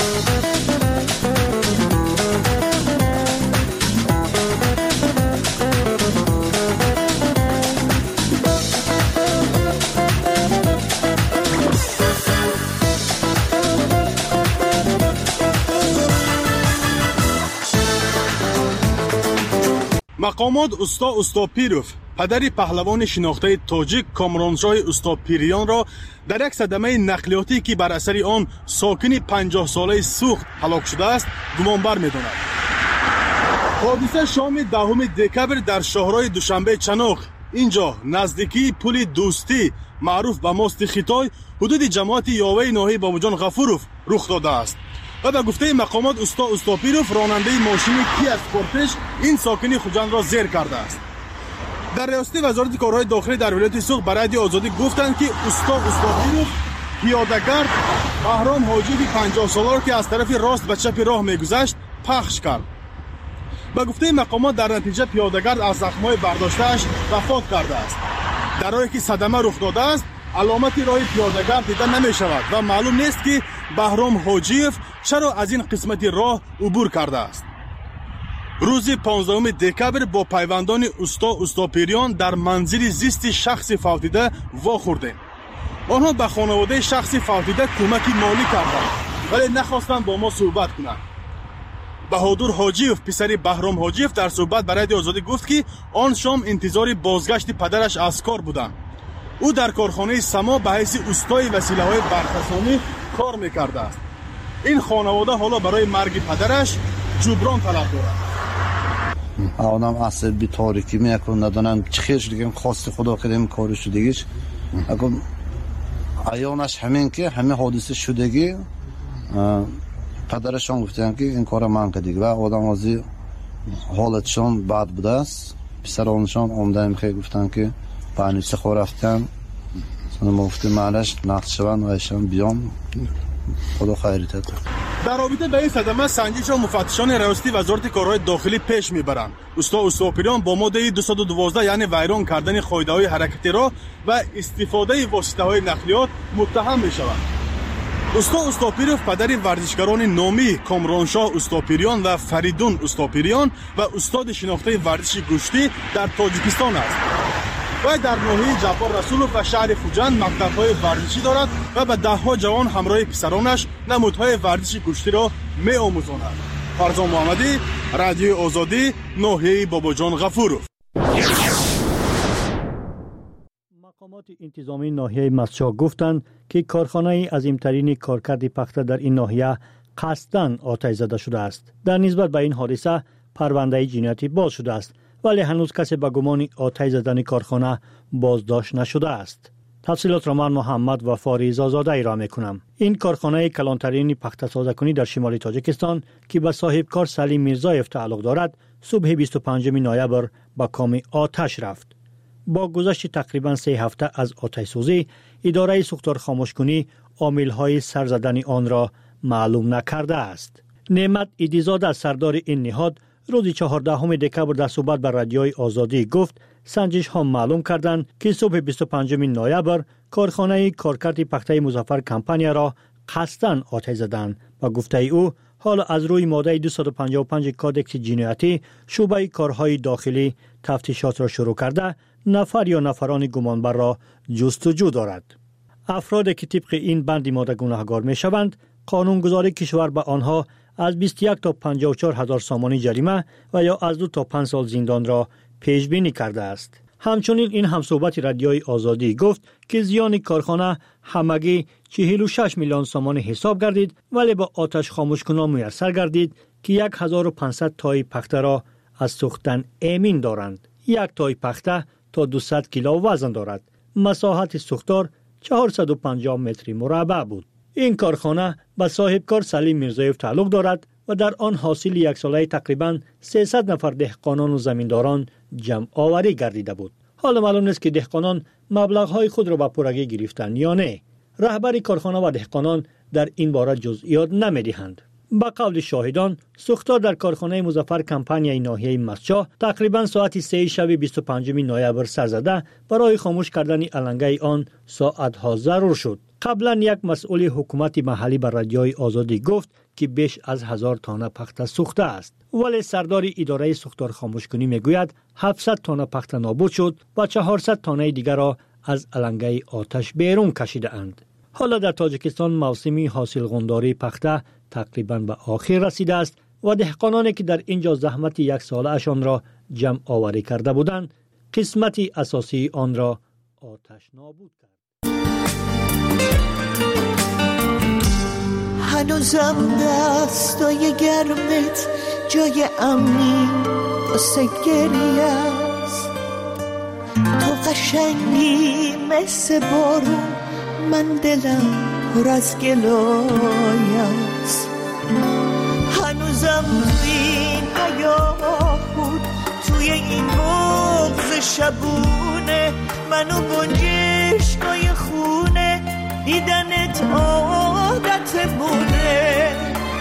مقامات استا پیروف پدری پهلوان شناخته تاجیک کامرانشاه استا پیریان را در یک صدمه نقلیاتی که بر اثر آن ساکن 50 ساله سوخت هلاک شده است گمانبر می‌داند. حادثه شام 10 دکامبر در شهرهای دوشنبه چناق، اینجا نزدیکی پل دوستی معروف به ماست خیتای، حدود جماعت یاوه ناحیه باباجان غفوروف رخ داده است. و به گفته مقامات استا پیروف راننده ماشین کیا اسپورتش این ساکن خوجند را زیر کرده است. در ریاست وزارت کارهای داخلی در ولایت سوخت برای رادیو آزادی گفتند که استا پیروف پیاده‌گرد بهرام حاجی 50 ساله را که از طرف راست به چپ راه میگذشت پخش کرد. به گفته مقامات در نتیجه پیاده‌گرد از زخم‌های برداشته‌اش وفات کرده است. در راهی که صدمه رخ داده است علامتی راه پیاده‌گرد دیده نمی شود و معلوم نیست که بهرام حاجیف چرا از این قسمت راه عبور کرده است. روز 15 دکامبر با پیوندان استا پیریان در منزل زیست شخص فوتیده واخوردیم. آنها به خانواده شخص فوتیده کمک مالی کردند ولی نخواستند با ما صحبت کنند. بهادر حاجیف پسر بهرام حاجیف در صحبت برای رادیو آزادی گفت که آن شام انتظار بازگشت پدرش از کار بودند. او در کارخانه سما به حیث استای وسیله‌های برقراری کار می‌کرده است. این خانواده حالا برای مرگ پدرش جبران طلب دارد. آدم عصبی تاریکی میکنه ندونم چیش دیگه خواست خدا کردیم کارش دیگهش. اگه ایانش همین که همه حادثه شدگی پدرشان گفتن که این کار من کردی و آدم ازی حالتشان بد بوده است. پسرانشان اومدن خیلی گفتن که پانی سخور رفتن ما گفتیم معلش نقد شوند و ایشان بیان خدا خیریت کنه. در رابطه با این صدمه سنجش و مفتشان ریاستی وزارت کارهای داخلی پیش میبرند. استا پیریان با ماده 212 یعنی ویران کردن قاعده‌های حرکتی راه و استفاده واسطه‌های نقلیات متهم میشوند. استا استاپیروف پدر ورزشکاران نامی کامرانشاه استاپیریان و فریدون استاپیریان و استاد شناخته ورزش گشتی در تاجیکستان است. و در ناحیه جبار رسولوف و شهر خوجند مکتب‌های ورزشی دارد و به ده‌ها جوان همراه پسرانش نمودهای ورزش گشتی را می‌آموزاند. فرزان محمدی، رادیو آزادی، ناحیه باباجان غفورов. مقامات انتظامی ناحیه مسجد گفتند که کارخانه عظیمترین کارکرد پخته در این ناحیه قصداً آتش زده شده است. در نسبت به این حادثه پرونده جنایتی باز شده است، ولی هنوز کسی به گمان آتش زدن کارخانه بازداشت نشده است. تفصیلات را من محمد و فاریز آزاده ارائه می‌کنم. این کارخانه کلانترین پخته سازکنی در شمال تاجیکستان که به صاحبکار سلیم میرزایف تعلق دارد، صبح 25 نوامبر به کام آتش رفت. با گذشت تقریباً 3 هفته از آتش سوزی، اداره سوختار خاموشکنی عامل‌های سر زدن آن را معلوم نکرده است. نعمت ایدیزاده سردار این نهاد روز 14 دکبر در صحبت با رادیوی آزادی گفت سنجش ها معلوم کردند که صبح 25 نوامبر کارخانه کارکرد پخته مظفر کمپانی را قصداً آتش زدند و گفته او حالا از روی ماده 255 کادکس جنایتی شعبه کارهای داخلی تفتیشات را شروع کرده نفر یا نفران گمانبر را جستجو دارد. افرادی که طبق این بند ماده گناهکار می شوند قانونگذاری کشور به آنها از 21 تا 54 هزار سامانی جریمه و یا از 2 تا 5 سال زندان را پیش بینی کرده است. همچنین این همصحبت رادیوی آزادی گفت که زیان کارخانه همگی 46 میلیون سامان حساب گردید، ولی با آتش خاموش کنان میسر گردید که 1500 تای پخته را از سوختن امین دارند. یک تای پخته تا 200 کیلو وزن دارد. مساحت سوختار 450 متر مربع بود. این کارخانه به صاحبکار سلیم میرزایف تعلق دارد و در آن حاصل یک ساله تقریباً 300 نفر دهقانان و زمینداران جمع آوری گردیده بود. حالا معلوم نیست که دهقانان مبلغ‌های خود را به پورگی گرفتند یا نه. رهبر کارخانه و دهقانان در این باره جزئیات نمی‌دهند. با قول شاهدان، سوختار در کارخانه مظفر کمپانی ناحیه مسجد تقریباً ساعت 3 شب 25 نوامبر سر زده برای خاموش کردن علنگه آن ساعت‌ها ضرور شد. قبلا یک مسئول حکومت محلی بر رادیوی آزادی گفت که بیش از 1000 تانه پخته سوخته است، ولی سردار اداره سوختار خاموشکنی میگوید 700 تانه پخته نابود شد و 400 تانه دیگر را از علنگه آتش بیرون کشیده اند. حالا در تاجیکستان موسمی حاصلخونداری پخته تقریبا به آخر رسیده است و دهقانانی که در اینجا زحمت یک ساله اشان را جمع آوری کرده بودند قسمتی اساسی آن را آتش نابود کرد. هنوزم دستای گرمت جای امنی واسه گریه است، تو قشنگی مثل بارون، من دلم پر از گلای است. هنوزم توی این حیاهون، توی این بغض شبونه، منو گنجشگاه خونه دیدنت عادت بونه.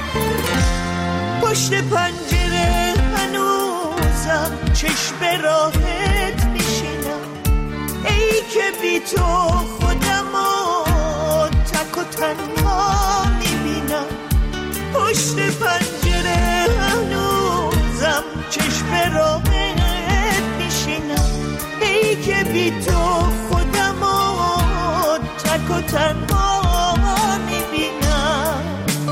پشت پنجره هنوزم چشم راحت میشینم، ای که بی تو خودمو تک و تنها میبینم. پشت پنجره هنوزم چشم راحت میشینم، ای که بی تو خودمو تک و تنها میبینم.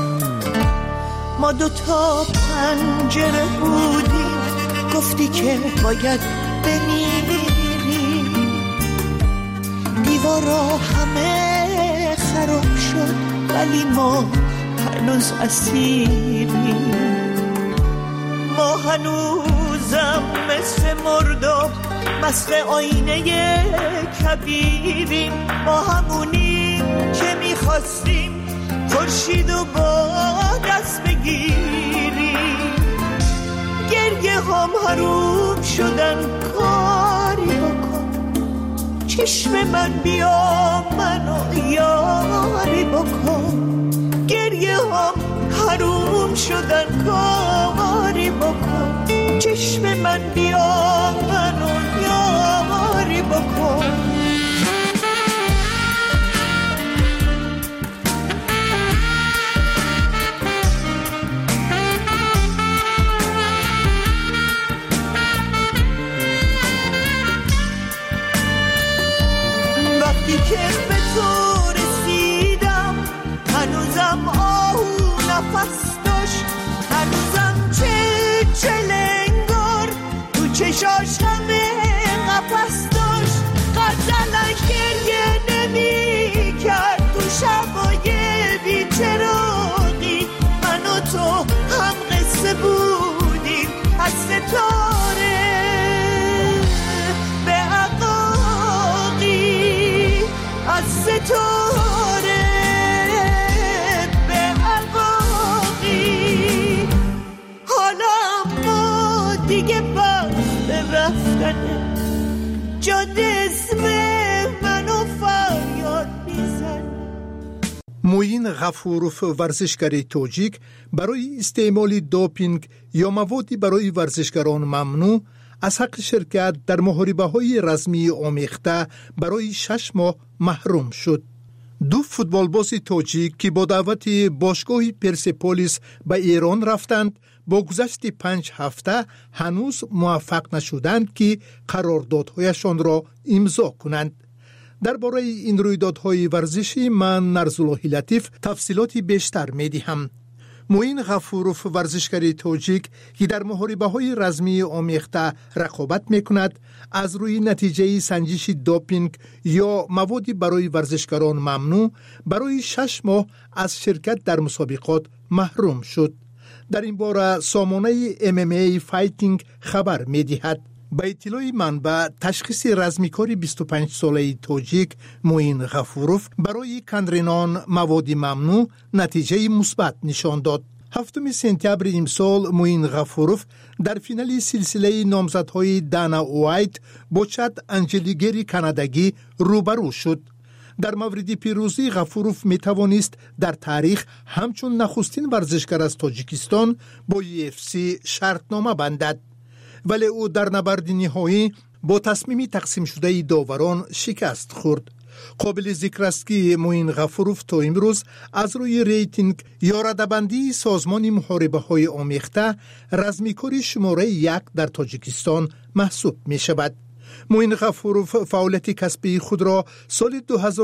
ما 2 تا پنجره بودیم، گفتی که باید بمیریم، دیوارا همه خراب شد ولی ما هنوز اسیریم. ما هنوزم مثل مرداب مست آینه کبیریم، ما همونیم که میخواستیم خورشیدو با دست بگیریم. گریه هم حروم شدن، کاری بکن چشم من بیا منو یاری بکن. گریه هم حروم شدن، کاری بکن چشم من بیا منو یاری بکن. دیگه باز رفتنه جاده اسم منو فریاد میزنه. موین غفوروف ورزشکار تاجیک برای استعمال دوپینگ یا موادی برای ورزشکاران ممنوع از حق شرکت در محاربه‌های رزمی آمیخته برای 6 ماه محروم شد. 2 فوتبالباز تاجیک که با دعوت باشگاه پرسپولیس به ایران رفتند با گذشت 5 هفته هنوز موفق نشدند که قراردادهایشان را امضا کنند. درباره این رویدادهای ورزشی من نرزالله لطیف تفصیلات بیشتر می‌دهم. موین غفوروف ورزشکار تاجیک که در محاربه‌های رزمی آمیخته رقابت می‌کند از روی نتیجه سنجش دوپینگ یا موادی برای ورزشکاران ممنوع برای 6 ماه از شرکت در مسابقات محروم شد. در این باره سامانه MMA فایتینگ خبر می‌دهد. به اطلاع منبع تشخیص رزمیکاری 25 ساله تاجیک موین غفوروف برای کندرینان مواد ممنوع نتیجه مثبت نشان داد. 7 سپتامبر امسال موین غفوروف در فینال سلسله نامزدهای دانا وایت با چاد انجلیگری کانادایی روبرو شد. در مورد پیروزی غفوروف می توانست در تاریخ همچون نخستین ورزشکار از تاجیکستان با UFC شرطنامه بندد، ولی او در نبرد نهایی با تصمیم تقسیم شده داوران شکست خورد. قابل ذکر است که موین غفوروف تا امروز از روی ریتینگ یا ردبندی سازمان محاربه های آمیخته رزمیکاری شماره 1 در تاجیکستان محسوب می شود. موین غفوروف فعالیت کسبی خود را سال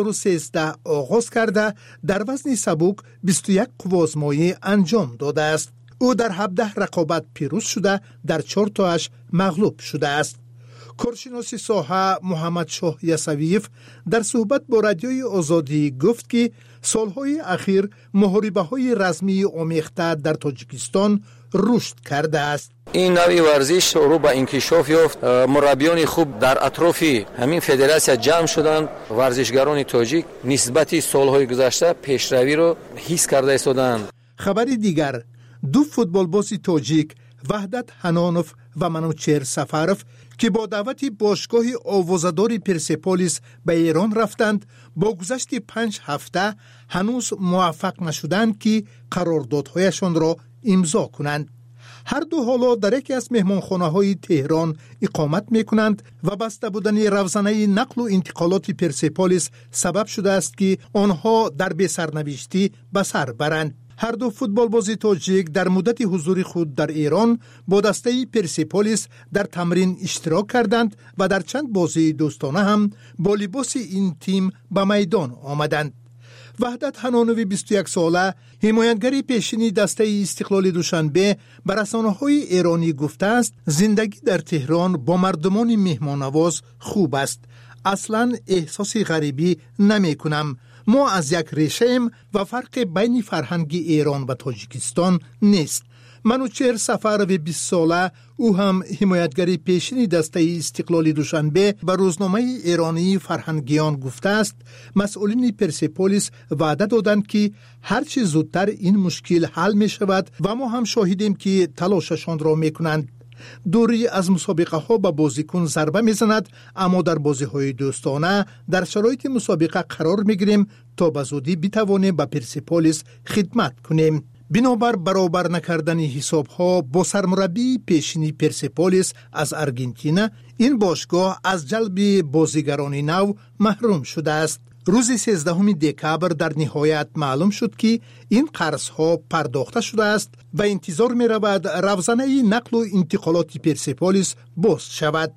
2013 آغاز کرده در وزن سبک 21 قوازمایی انجام داده است. او در 17 رقابت پیروز شده در 4 تاش مغلوب شده است. کارشناس ساحه محمد شاه یسویف در صحبت با رادیوی آزادی گفت که سالهای اخیر محاربه‌های رزمی آمیخته در تاجیکستان رشد کرده است. این نوع ورزش شروع به انکشاف یافت. مربیان خوب در اطراف همین فدراسیون جمع شدند. ورزشگران تاجیک نسبت سالهای گذشته پیشروی را حس کرده ایستادند. خبر دیگر، 2 فوتبالباز تاجیک وحدت حنانوف و منوچهر سفروف که با دعوت باشگاه آوازه‌دار پرسپولیس به ایران رفتند با گذشت 5 هفته هنوز موفق نشدند که قراردادهایشان را امضا کنند. هر دو حالا در یکی از مهمانخانه‌های تهران اقامت می‌کنند و بسته بودن روزانه نقل و انتقالات پرسپولیس سبب شده است که آنها در بی‌سرنوشتی به سر برند. هر دو فوتبالباز تاجیک در مدت حضور خود در ایران با دسته پرسپولیس در تمرین اشتراک کردند و در چند بازی دوستانه هم با لباس این تیم به میدان آمدند. وحدت حنانوی 21 ساله حمایتگر پیشینی دسته استقلال دوشنبه به رسانه‌های ایرانی گفته است زندگی در تهران با مردمان مهمان‌نواز خوب است. اصلاً احساس غریبی نمی کنم. ما از یک ریشه‌ایم و فرق بین فرهنگ ایران و تاجیکستان نیست. منوچهر سفروف 20 ساله او هم حمایتگر پیشینی دسته استقلال دوشنبه به روزنامه ایرانی فرهنگیان گفته است مسئولین پرسپولیس وعده دادند که هرچی زودتر این مشکل حل می شود و ما هم شاهدیم که تلاششان را می کنند. دوری از مسابقه ها به بازیکن ضربه میزند، اما در بازی های دوستانه در شرایط مسابقه قرار میگیریم تا به زودی بتوانیم به پرسپولیس خدمت کنیم. بنابر برابر نکردن حساب ها با سرمربی پیشینی پرسپولیس از ارژانتین، این باشگاه از جلب بازیگران نو محروم شده است. روز 13 دکامبر در نهایت معلوم شد که این قرض‌ها پرداخته شده است و انتظار می رود روزانه نقل و انتقالات پرسپولیس باز شود.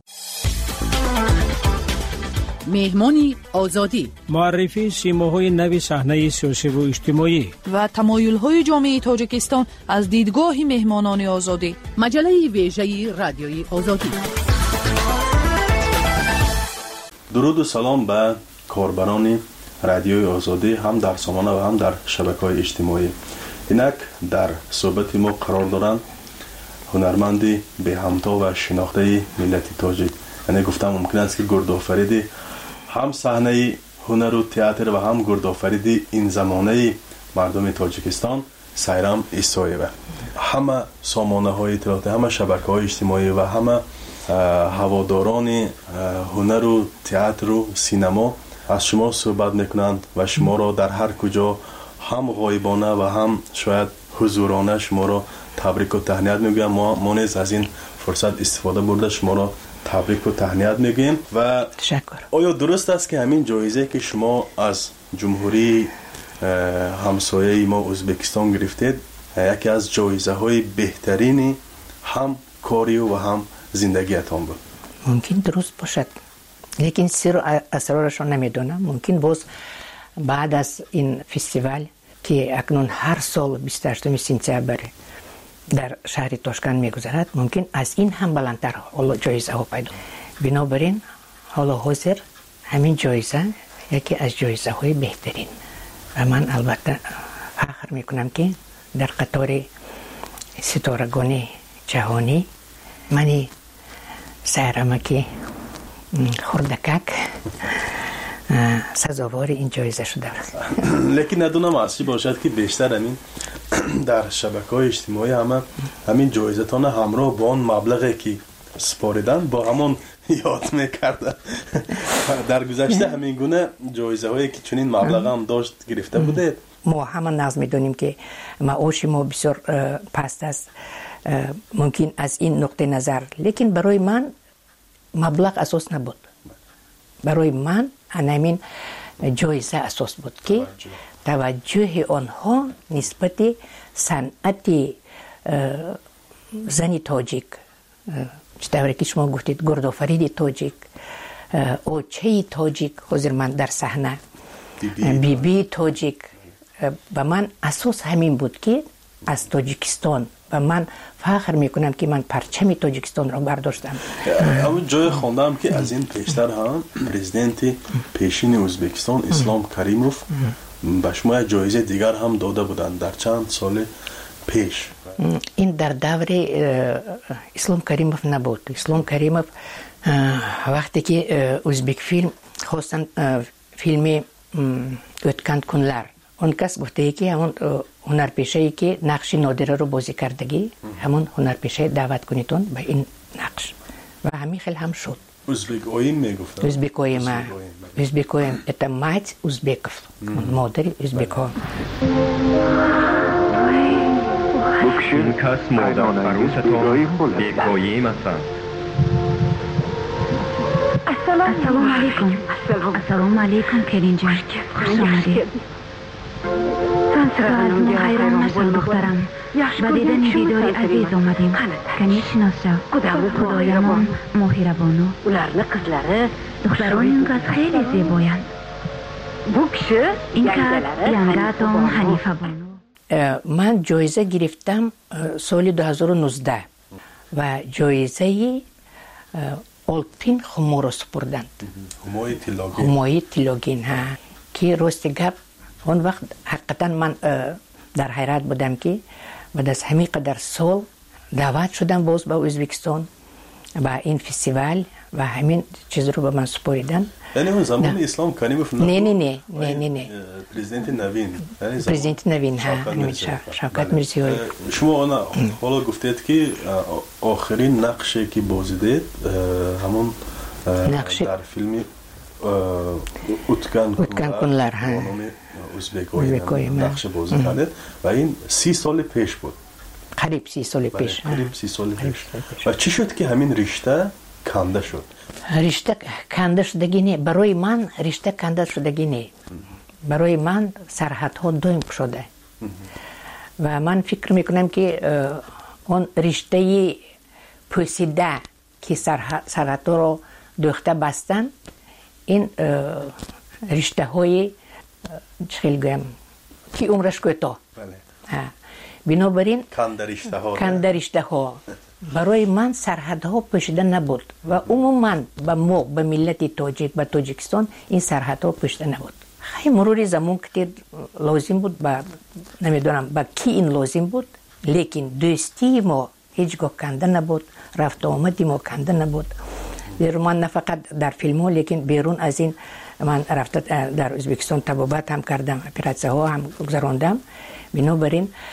مهمانی آزادی، معرفی سیماهای نو صحنه سیاسی و اجتماعی و تمایل‌های جامعه تاجیکستان از دیدگاه مهمانان آزادی. مجله ویژه رادیوی آزادی. درود و سلام به کاربران رادیوی آزادی هم در سامانه و هم در شبکه‌های اجتماعی. اینک در صحبت ما قرار دارند هنرمندی به همتا و شناخته ملت تاجیک. یعنی گفتم ممکن است که گردآفریدی هم صحنه هنر و تئاتر و هم گردآفریدی این زمانه مردم تاجیکستان сайрам исоева. ҳама сомонаҳои иттилоотӣ, ҳама шабакаҳои иҷтимоӣ ва ҳама ҳаводорони ҳунару театру синемо аз шумо суҳбат мекунанд ва шуморо дар ҳар куҷо ҳам ғоибона ва ҳам шояд ҳузурона шуморо табрику таҳният мегӯям. мо низ аз ин фурсат истифода бурда шуморо табрику таҳният мегӯем. ва оё дуруст аст ки ҳамин ҷоизае ки шумо аз ҷумҳурии ҳамсояи мо Ӯзбекистон гирифтед яке аз ҷоизаҳои беҳтарини ҳам корию ва ҳам зиндагиятон буд? мумкин дуруст бошад, лекин сирру асрорашро намедонам. мумкин боз баъд аз ин фестивал ки акнун ҳар сол 28 сентябр дар шаҳри Тошканд мегузарад, мумкин аз ин ҳам баландтар ҷоизаҳо пайдо. бинобар ин ҳоло ҳозир ҳамин ҷоиза яке аз ҷоизаҳои беҳтарин ва ман албатта фахр мекунам ки дар қатори ситорагони ҷаҳонӣ мани сайрамаки хурдакак сазовори ин ҷоиза шудааст. лекин надонам аз чӣ бошад ки бештар ҳамин дар шабакаҳои иҷтимоӣ ҳамин ҷоизатона ҳамроҳ бо он маблағе ки споридан бо ҳамон ёд мекардад. дар гузашта ҳамин гуна ҷоизаҳое ки чунин маблағам дошт гирифта будед? мо ҳама нағз медонем ки маоши мо бисёр паст аст, мумкин аз ин нуқтаи назар, лекин барои ман маблағ асос набуд. барои ман анамин ҷоиза асос буд ки таваҷҷӯҳи онҳо нисбати санъати зани тоҷик, тавре ки шумо гуфтед гурдофариди тоҷик, очаи тоҷик, ҳозир ман дар саҳна бибии тоҷик, ба ман асос ҳамин буд ки аз Тоҷикистон ва ман фахр мекунам ки ман парчами Тоҷикистонро бардоштам. ҳамун ҷое хондаам ки аз ин пештар ҳам президенти пешини Ӯзбекистон Ислом Каримов ба шумо як ҷоизаи дигар ҳам дода буданд дар чанд соли пеш. ин дар даври Ислом Каримов набуд. Ислом Каримов вақте ки Ӯзбекфилм хостанд филми «O'tkan kunlar», он кас гуфтае ки ҳамон ҳунарпешае ки нақши Нодираро бозӣ кардагӣ, ҳамон ҳунарпешае даъват кунитон ба ин нақш. ва ҳамин хел ҳам шуд. Узбекоим мегуфтанд. Узбекоим это мать узбеков, модари узбекҳо. این کس مادر فروشتان بیکاییم هستند. السلام علیکم. السلام علیکم کرین جان. خوش آمدید. سلام خیرم مشال دخترم. با دیدن دیداری عزیز آمدیم. کنی شناس شو. خدایمان مهربانو. دختران این کس خیلی زیبایند. این کس ینگاتون حنیفه بانو. من جایزه گرفتم سال 2019 و جایزه آلپین خمو را سپردند. همای تیلاگین ها که راست گپ اون وقت حقیقتا من در حیرت بودم که بعد از همین قدر سال دعوت شدم باز به ازبکستان و این فستیوال و همین چیز رو به من سپاریدن. یعنی اون زمان اسلام کریموف نه پرزیدنت نوین ها شوکت میرزیوی. شما حالا گفتید که آخرین نقشی که بازیدید همون در فیلم اوتکان کنلر ها ازبکوی نقش بازی کردید و این 30 سال پیش بود. قریب 30 سال پیش. و چی شد که همین رشته کنده شد؟ رشته کنده شدگی نه، برای من رشته کنده شدگی نه، برای من سرحدها دویم شده و من فکر میکنم که اون رشته پوسیده که سرحدها رو دوخته بستن این رشته های چخیل گویم که عمرش کوتاه بنابراین کنده رشته ها برای من سرحدها پوشیده نبود و عموما به ما به ملت تاجیک به تاجیکستان این سرحدها پوشیده نبود. خیلی مرور زمان که لازم بود با نمیدونم با کی این لازم بود، لیکن دوستی ما هیچگاه کنده نبود، رفت آمدی ما کنده نبود. من نه فقط در فیلم ها لیکن بیرون از این من رفت در ازبکستان طبابت هم کردم، اپراتسه ها هم گذراندم. بنابراین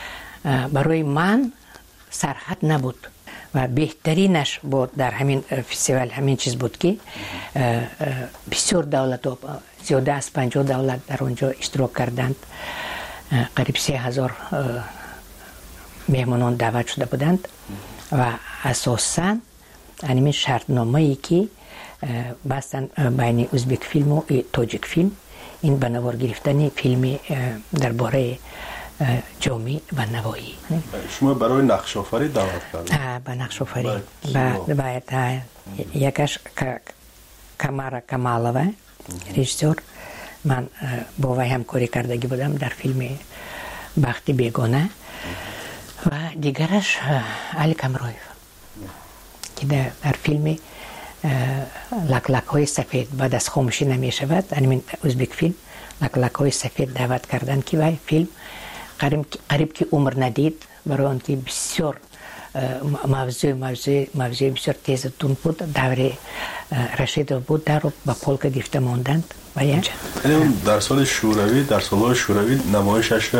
برای من سرحد نبود و بهترینش بود در همین فستیوال همین چیز بود که بسیار دولت ها زیاده از 50 دولت در اونجا اشتراک کردند. قریب 3000 مهمانان دعوت شده بودند و اساساً همین شرطنامه‌ای که بستن بین ازبک فیلم و تاجیک فیلم این به نوار گرفتن فیلم درباره جامعه و نوایی. شما برای نقش آفری دعوت کردید؟ به نقش آفری باید یکش کمارا کمالوه رژیسور، من با وی همکاری کردگی بودم در فیلم بخت بیگانه و دیگرش علی کمرویف که در فیلم لک های سفید بعد از خاموشی نمی شود همین ازبک فیلم لک های سفید دعوت کردن که وی فیلم قریب که عمر ندید برای آن که بسیار موضوع بسیار تیزتون بود دور رشید بود در با پولک گرفته ماندند در سال شوروی در سالهای شوروی نمایشش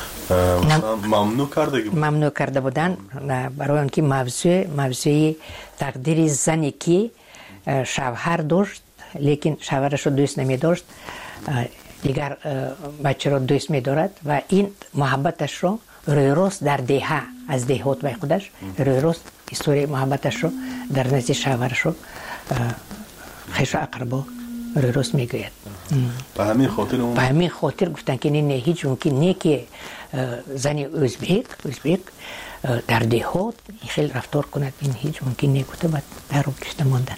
ممنوع کرده بودن برای آن که موضوع تقدیر زنی که شوهر داشت لیکن شوهرش رو دوست نمی داشت دیگر بچه رو دوست می دارد و این محبتش رو روی روز در دهه از دهات به خودش روی روز استوری محبتش رو در نزد شوهرش رو خیش اقربا روی روز می گوید. به همین خاطر گفتن که نه هیچ ممکن نه که زنی ازبک در دهات خیلی رفتار کند، این هیچ ممکن نه گفته بعد در رو کشته ماندن.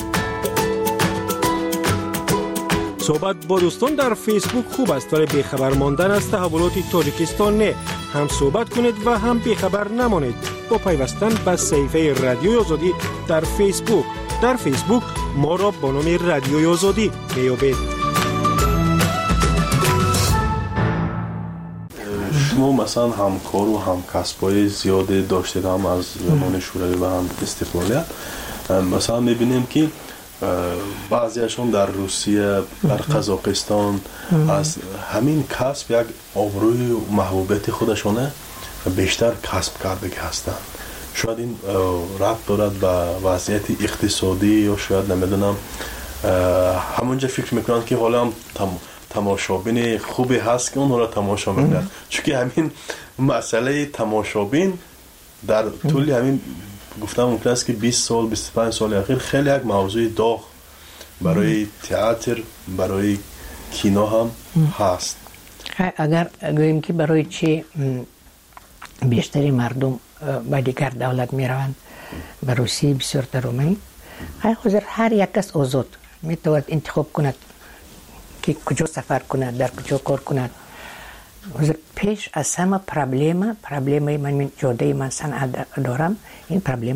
صحبت با دوستان در فیسبوک خوب است ولی بیخبر ماندن از تحولات تاجیکستان نه. هم صحبت کنید و هم بیخبر نمانید با پیوستن به صفحه رادیوی آزادی در فیسبوک. در فیسبوک ما را با نام رادیوی آزادی میابید. شما مثلا همکار و همکسبای زیاده داشتید هم از زمان شوروی و هم استقلالیت. مثلا میبینیم که بعضیشون در روسیه در قزاقستان از همین کسب یک آبروی و محبوبیت خودشونه بیشتر کسب کرده هستند. شاید این ربط دارد به وضعیت اقتصادی یا شاید نمیدونم همونجا فکر میکنند که حالا هم تماشابین خوبی هست که اون را تماشا میکنند، چون که همین مسئله تماشابین در طول همین گفتم ممکن است که 20 سال 25 سال اخیر خیلی یک موضوع داغ برای تئاتر برای کینو هم هست. اگر گوییم که برای چی بیشتری مردم به دیگر دولت می روند به روسیه بسیار ترومی حاضر هر یک کس آزاد می تواند انتخاب کند که کجا سفر کند در کجا کار کند. حاضر پیش از همه پرابلم من جاده من صنعت دارم این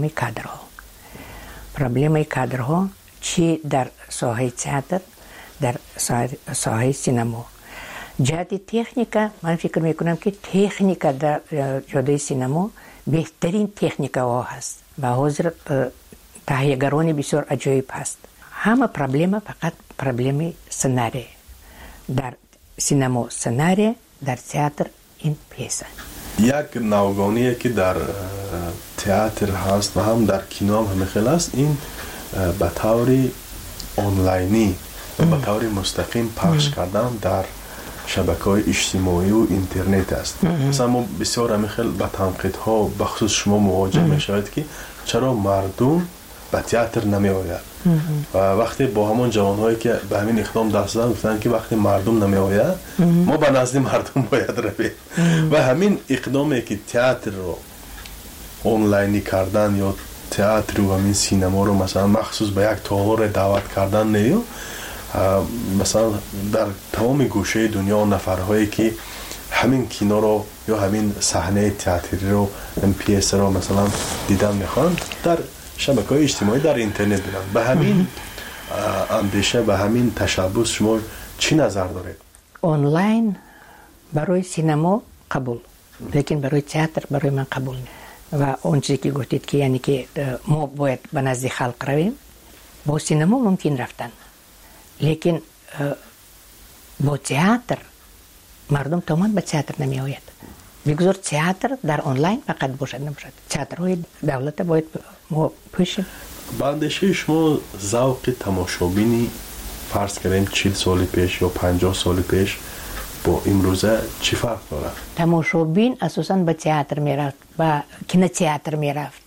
پرابلم کادرها چی در ساحه تئاتر در ساحه سینما جهت تکنیکا من فکر میکنم که تکنیکا در جاده سینما بهترین تکنیکا ها هست و حاضر تهیه‌گران بسیار عجیب هست. همه پرابلم فقط پرابلم سناریو در سینما سناریو در تئاتر این پیسه یک نوگانیه که در تئاتر هست و هم در کینو هم خیلی هست این به طور آنلاینی به طور مستقیم پخش کردن در شبکه‌های اجتماعی و اینترنت است. مثلا ما بسیار همیخیل با تنقیدها بخصوص شما مواجه میشوید که چرا مردم به تئاتر نمی آید و وقتی با همون جوانهایی که به همین اقدام دست زدن گفتن که وقتی مردم نمی آید ما به نزد مردم باید رویم و همین اقدامی که تئاتر رو آنلاینی کردن یا تئاتر و همین سینما رو مثلا مخصوص به یک تالار دعوت کردن نیو مثلا در تمام گوشه دنیا نفرهایی که همین کینو رو یا همین صحنه تئاتری رو این پیس رو مثلا دیدن میخوان در شبکه‌های اجتماعی در اینترنت دیدن. به همین اندیشه به همین تشبث شما چی نظر دارید؟ آنلاین برای سینما قبول لیکن برای تئاتر برای من قبول نیست و اون چیزی که گفتید که یعنی که ما باید به نزد خلق رویم با سینما ممکن رفتن لیکن با تئاتر مردم تمام به تئاتر نمی آید بگذار تئاتر در آنلاین فقط باشد نباشد. تئاترهای دولت باید ما پوشیم. باندشه شما ذوق تماشابینی فرض کردیم 40 سال پیش یا 50 سال پیش با امروزه چی فرق داره؟ تماشابین اساساً به تئاتر میرفت، به کینو تئاتر میرفت.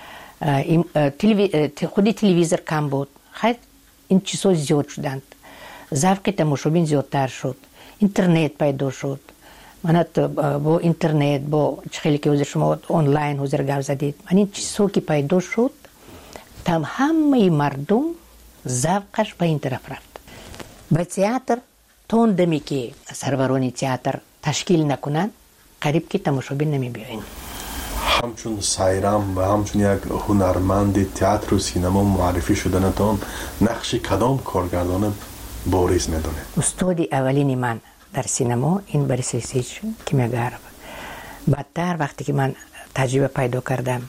خودی تلویزیون کم بود. خیلی این چیزها زیاد شدند. ذوق تماشابین زیادتر شد. اینترنت پیدا شد. من با اینترنت با خیلی که حضور شما آنلاین حضور گپ زدید، من این چیزها که پیدا شد همه مردم ذوقش به این طرف رفت. به تئاتر تون دمی که سروران تئاتر تشکیل نکنن قریب که تماشابین نمی بیاین. همچون سایرام و همچون یک هنرمند تئاتر و سینما معرفی شدنتان نقش کدام کارگردان بارز میدونه؟ استاد اولین من در سینما این بریسیچ کیمیاگر. بعدتر وقتی که من تجربه پیدا کردم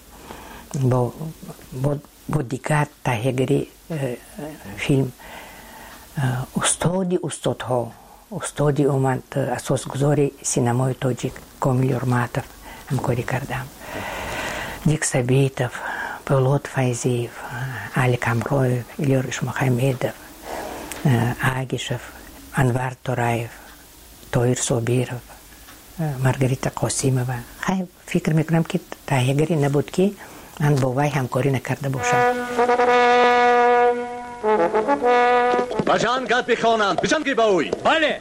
با دیگر تهیه‌گری فیلم، استادها استادی اومد اساسگذار سینمای تاجیک کامیل یورماتوف همکاری کردم. دیک سبیتوف، پولاد فایزیف، علی کامرویف، ایلور اشمخمیدوف، آگیشوف، انوار تورایف، تویر صابیروف، مارگریتا قاسیمووا. خیلی فکر میکنم که تهیه‌گری نبود که من با وی همکاری نکرده باشم. بجان گد بخوانند، بجان گی باوی. بله.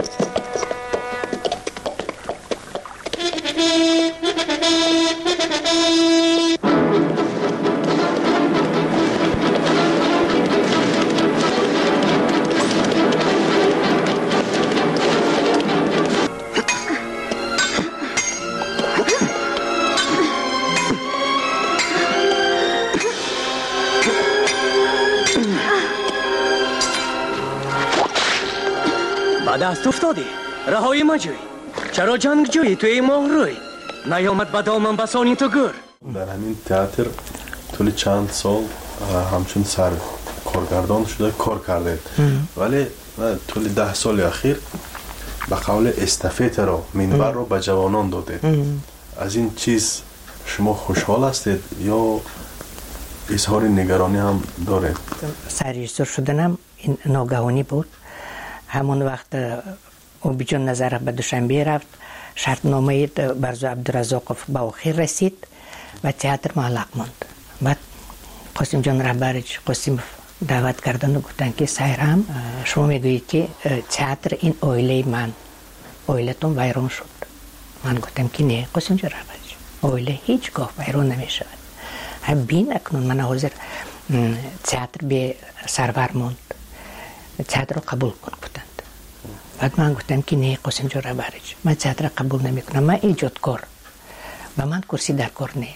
دست افتادی رهایی مجوی. چرا جنگ جویی توی ماه روی نیامد به دامن بسانی تو گر؟ در همین تئاتر طول چند سال همچون سر کارگردان شده کار کرده، ولی طول 10 سال اخیر به قول استافت را منبر را به جوانان داده. از این چیز شما خوشحال هستید یا اظهار نگرانی هم داره؟ سرریزدور شدنم این ناگهانی بود. همون وقت اوبیجان نظر به دوشنبه رفت، شرطنامه برزو عبدالرزاقوف به آخر رسید و تئاتر معلق ماند. بعد قاسم جان رهبرش قاسم دعوت کردن و گفتن که سایرام شما میگویید که تئاتر این اویله من، اویلتون ویران شد. من گفتم که نه قاسم جان رهبرش، اویله هیچگاه ویران نمیشود. بین اکنون من حاضر تئاتر به سرور ماند، تئاتر رو قبول کن گفتند. بعد من گفتم که نه قاسم جان رهبرش، من تئاتر قبول نمیکنم، من ایجادکار و من کرسی در کار نه.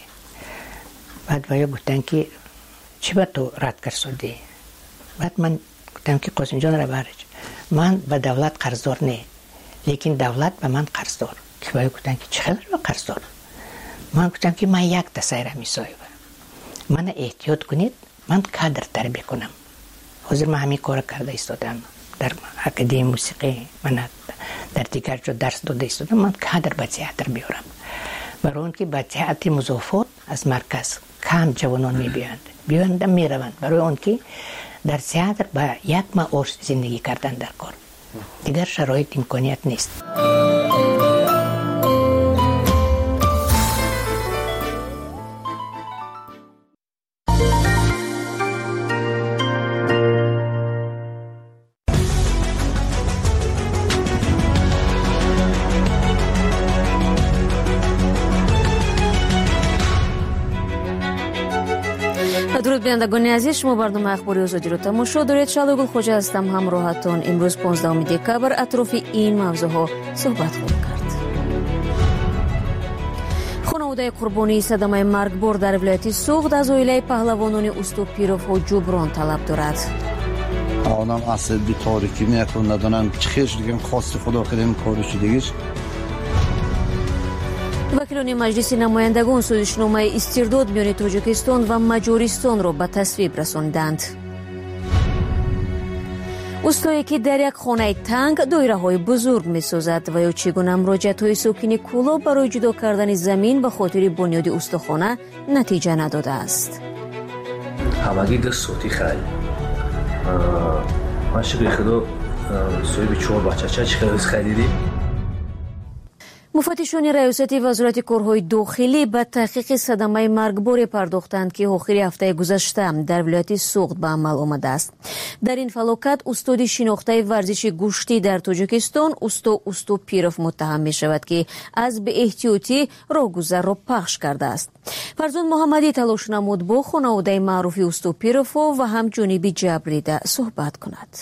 بعد ویا گفتن که چی با تو رد کرده؟ بعد من گفتم که قاسم جان رهبرش، من به دولت قرضدار نه، لیکن دولت به من قرضدار. که ویا گفتن که چقدر به قرضدار؟ من گفتم که من یک دسایره میسایم، من احتیاط کنید، من کادر تربیه کنم. حاضر من همین کار کرده ایستادم در اکادمی موسیقی، من در دیگر جا درس داده ایستادم، من کادر به تئاتر بیارم. برای اون که به تئاتر مضافات از مرکز کم جوانان میبیاند میروند، برای اون که در تئاتر با یک معاش زندگی کردن در کار، دیگر شرایط امکانیت نیست. درود بینندگان عزیز، شما برنامه اخباری آزادی رو تماشا دارید. شاد گل خوجا هستم همراهتون. امروز 15 دکبر اطراف این موضوع صحبت خواهیم کرد. خانواده قربانی صدمه مرگبار در ولایت سوغد از عائله پهلوانان استوپیروف و جبران طلب دارد. آدم اصل بی تاریکی میکنه، ندانم چیش دیگه خواست خدا کردیم کارش دیگه. وکیلان مجلس نمایندگان سازشنامه استرداد میان تاجیکستان و مجاریستان را به تصویب رساندند. اوستایی که در یک خانه تنگ دایره‌های بزرگ می‌سازد و یا چگونه مراجعت‌های ساکن کولا برای جدا کردن زمین به خاطر بنیاد استخانه نتیجه نداده است. همگی در صوتی خیلی من شکل خدا صاحب 4 بچه چه خریدی؟ مفتشان ریاست وزارت کارهای داخلی به تحقیق صدمه مرگبار پرداختند که آخر هفته گذشته در ولایت سوغد به عمل آمده است. در این فلاکت استاد شناخته ورزش گوشتی در تاجیکستان اوستا پیروف متهم می شود که از به احتیاطی راهگذر را پخش کرده است. فرزند محمدی تلاش نمود با خانواده معروف اوستا پیروف و هم جانب جبریده صحبت کند.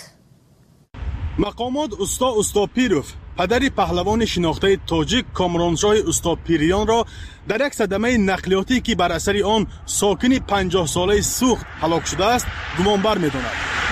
مقامات اوستا پیروف پدر پهلوان شناخته تاجیک کامرانشاه اوستاپیریان را در یک صدمه نقلیاتی که بر اثر آن ساکن 50 ساله سوخت هلاک شده است گمانبر می‌داند.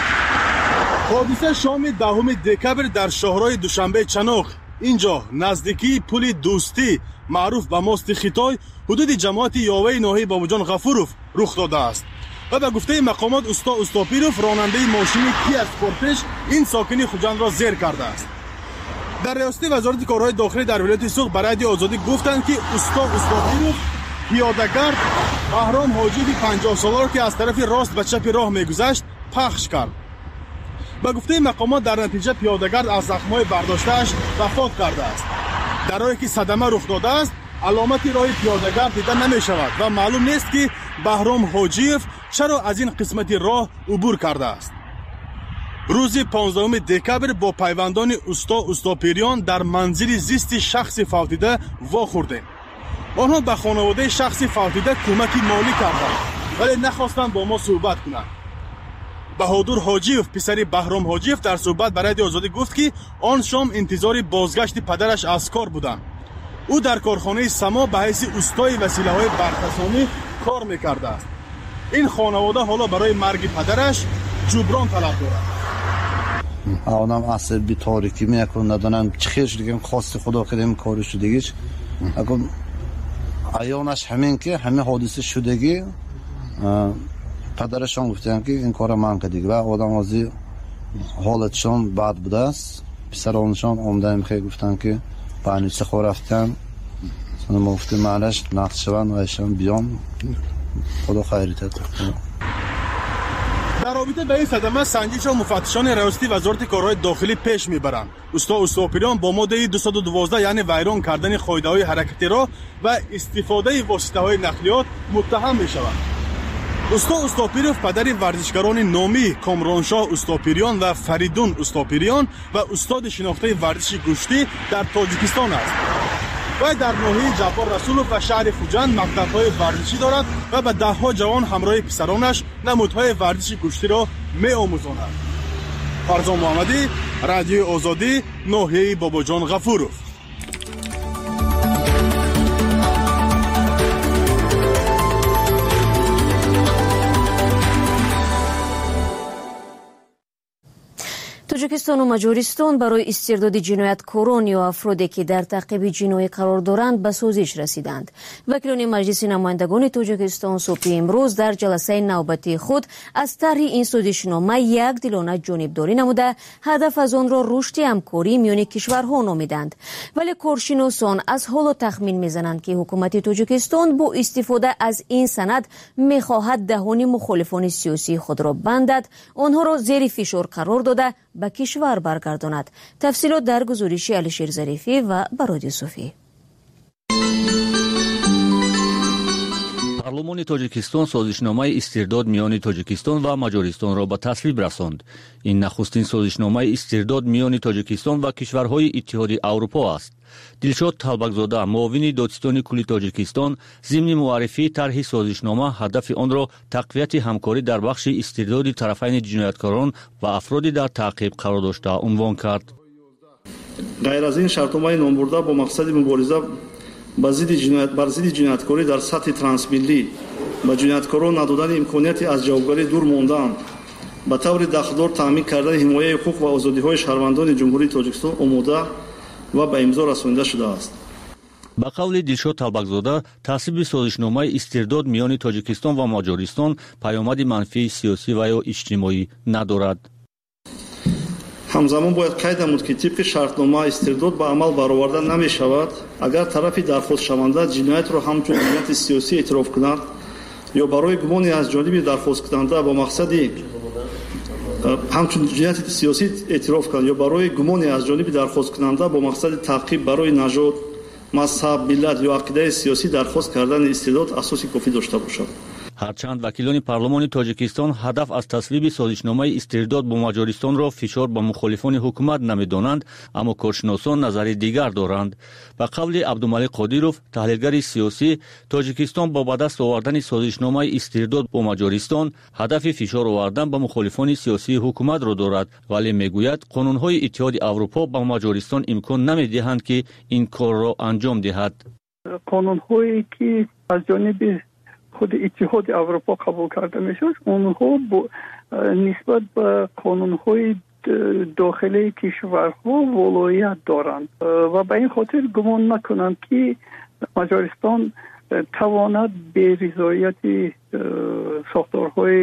حادثه شام 10 دکبر در شهرهای دوشنبه چناق اینجا نزدیکی پل دوستی معروف به ماست خیتای حدود جماعت یاوه ناحیه باباجان غفوروف رخ داده است. و به گفته مقامات اوستاپیروف راننده ماشین کیا اسپورتش این ساکن خوجند را زیر کرده است. در ریاست وزارت کارهای داخلی در ولایت سوغد برای رادیو آزادی گفتند که اوستاپیروف پیاده‌گرد بهرام حاجی 50 ساله را که از طرف راست به چپ راه می‌گذشت پخش کرد. به گفته مقامات در نتیجه پیاده‌گرد از زخم‌های برداشته‌اش وفات کرده است. در راهی که صدمه رخ داده است علامتی راه پیاده‌گرد دیده نمی‌شود و معلوم نیست که بهرام حاجیف چرا از این قسمت راه عبور کرده است. روز 15 دکبر با پیوندان اوستاپیریان در منزل زیست شخص فوتیده واخوردیم. آنها به خانواده شخص فوتیده کمک مالی کردند ولی نخواستند با ما صحبت کنند. بهادر حاجیف پسر بهرام حاجیف در صحبت برای رادیو آزادی گفت که آن شام انتظار بازگشت پدرش از کار بودند. او در کارخانه سما به حیث استای وسیله‌های برقراری کار می‌کرده است. این خانواده حالا برای مرگ پدرش جبران طلب دارد. آدم عصبی تاریکی میکنه ندونم چخیش دیگه خواست خدا کردیم کارش دیگهش اگه ایانش همین که همین حادثه شدگی پدرشان گفتن که این کار من کردی و آدم ازی حالتشان بد بوده است پسرانشان اومدن که گفتن که پانیسه خور رفتن سن مفتی معلش نقشبند و ایشان بیان خدا خیریت کنه. در رابطه به این صدمه سنجش و مفتشان ریاستی وزارت کارهای داخلی پیش میبرند. اوستاپیریان با ماده 212 یعنی ویران کردن قاعده‌های حرکتی را و استفاده واسطه‌های نقلیات متهم میشوند. اوستاپیروف پدر ورزشکاران نامی کامرانشاه اوستاپیریان و فریدون اوستاپیریان و استاد شناخته ورزش گوشتی در تاجیکستان است. و در ناحیه جبار رسولوف و شهر خوجند مکتب‌های ورزشی دارد و به ده‌ها جوان همراه پسرانش نمودهای ورزش گوشتی را می‌آموزاند. فرزان محمدی، رادیو آزادی، ناحیه باباجان غفوروف. توجیکستان و مجارستان برای استرداد جنایتکاران یا افرادی که در تعقیب جنایی قرار دارند به سازش رسیدند. وکیلان مجلس نمایندگان توجیکستان صبح امروز در جلسه نوبتی خود از طرح این سازشنامه یک دلانه جانبداری نموده هدف از آن را رشد همکاری میان کشورها نامیدند. ولی کارشناسان از حالا تخمین میزنند که حکومت توجیکستان با استفاده از این سند میخواهد دهان مخالفان سیاسی خود را بندد، آنها را زیر فشار قرار داده به کشور برگرداند. تفصیلات در گزارش علیشیر ظریفی و برادی صوفی. پارلمانی تاجیکستان سازشنامه استرداد میان تاجیکستان و مجارستان را به تصویب رساند. این نخستین سازشنامه استرداد میان تاجیکستان و کشورهای اتحاد اروپا است. دلشاد طلبکزاده معاون دادستان کلی تاجیکستان ضمن معرفی طرح سازشنامه هدف آن را تقویت همکاری در بخش استرداد طرفین جنایتکاران و افرادی در تعقیب قرار داشته عنوان کرد. غیر از این شرطنامه نام برده با مقصد مبارزه با ضد جنایتکاری در سطح ترانسملی به جنایتکاران ندادن امکانیت از جوابگری دور ماندن به طور دخلدار تامین کردن حمایت حقوق و آزادی‌های شهروندان جمهوری تاجیکستان آماده و به امضا رسانیده شده است. با قول دلشاد طلبکزاده تصویب سازشنامه استرداد میان تاجیکستان و مجارستان پیامد منفی سیاسی و یا اجتماعی ندارد. ҳамзамон бояд қайд намуд ки тибқи шартнома истирдод ба амал бароварда намешавад агар тарафи дархостшаванда ҷиноятро ҳамчун ҷинояти сиёсӣ эътироф кунад ё барои гумони аз ҷониби дархосткунанда бо мақсади ҳамчун ҷинояти сиёсӣ эътироф кунад ё барои гумони аз ҷониби дархосткунанда бо мақсади таъқиб барои нажод мазҳаб миллат ё ақидаи сиёсӣ дархост кардани истирдод асоси кофӣ дошта бошад. ҳарчанд вакилони парлумони тоҷикистон ҳадаф аз таслиби созишномаи истирдод бо маҷористонро фишор ба мухолифони ҳукумат намедонанд, аммо коршиносон назари дигар доранд. ба қавли Абдумалик Қодиров, таҳлилгари сиёсӣ, Тоҷикистон бо ба даст овардани созишномаи истирдод бо маҷористон ҳадафи фишор овардан ба мухолифони сиёсии ҳукуматро дорад, вале мегӯяд қонунҳои Иттиҳоди Аврупо ба маҷористон имкон намедиҳанд ки ин корро анҷом диҳад. қонунҳое ки аз ҷониби худи иттиҳоди Аврупо қабул карда мешавад, онҳо нисбат ба қонунҳои дохилии кишварҳо волоят доранд ва ба ин хотир гумон накунанд ки маҷористон тавонад бе ризояти сохторҳои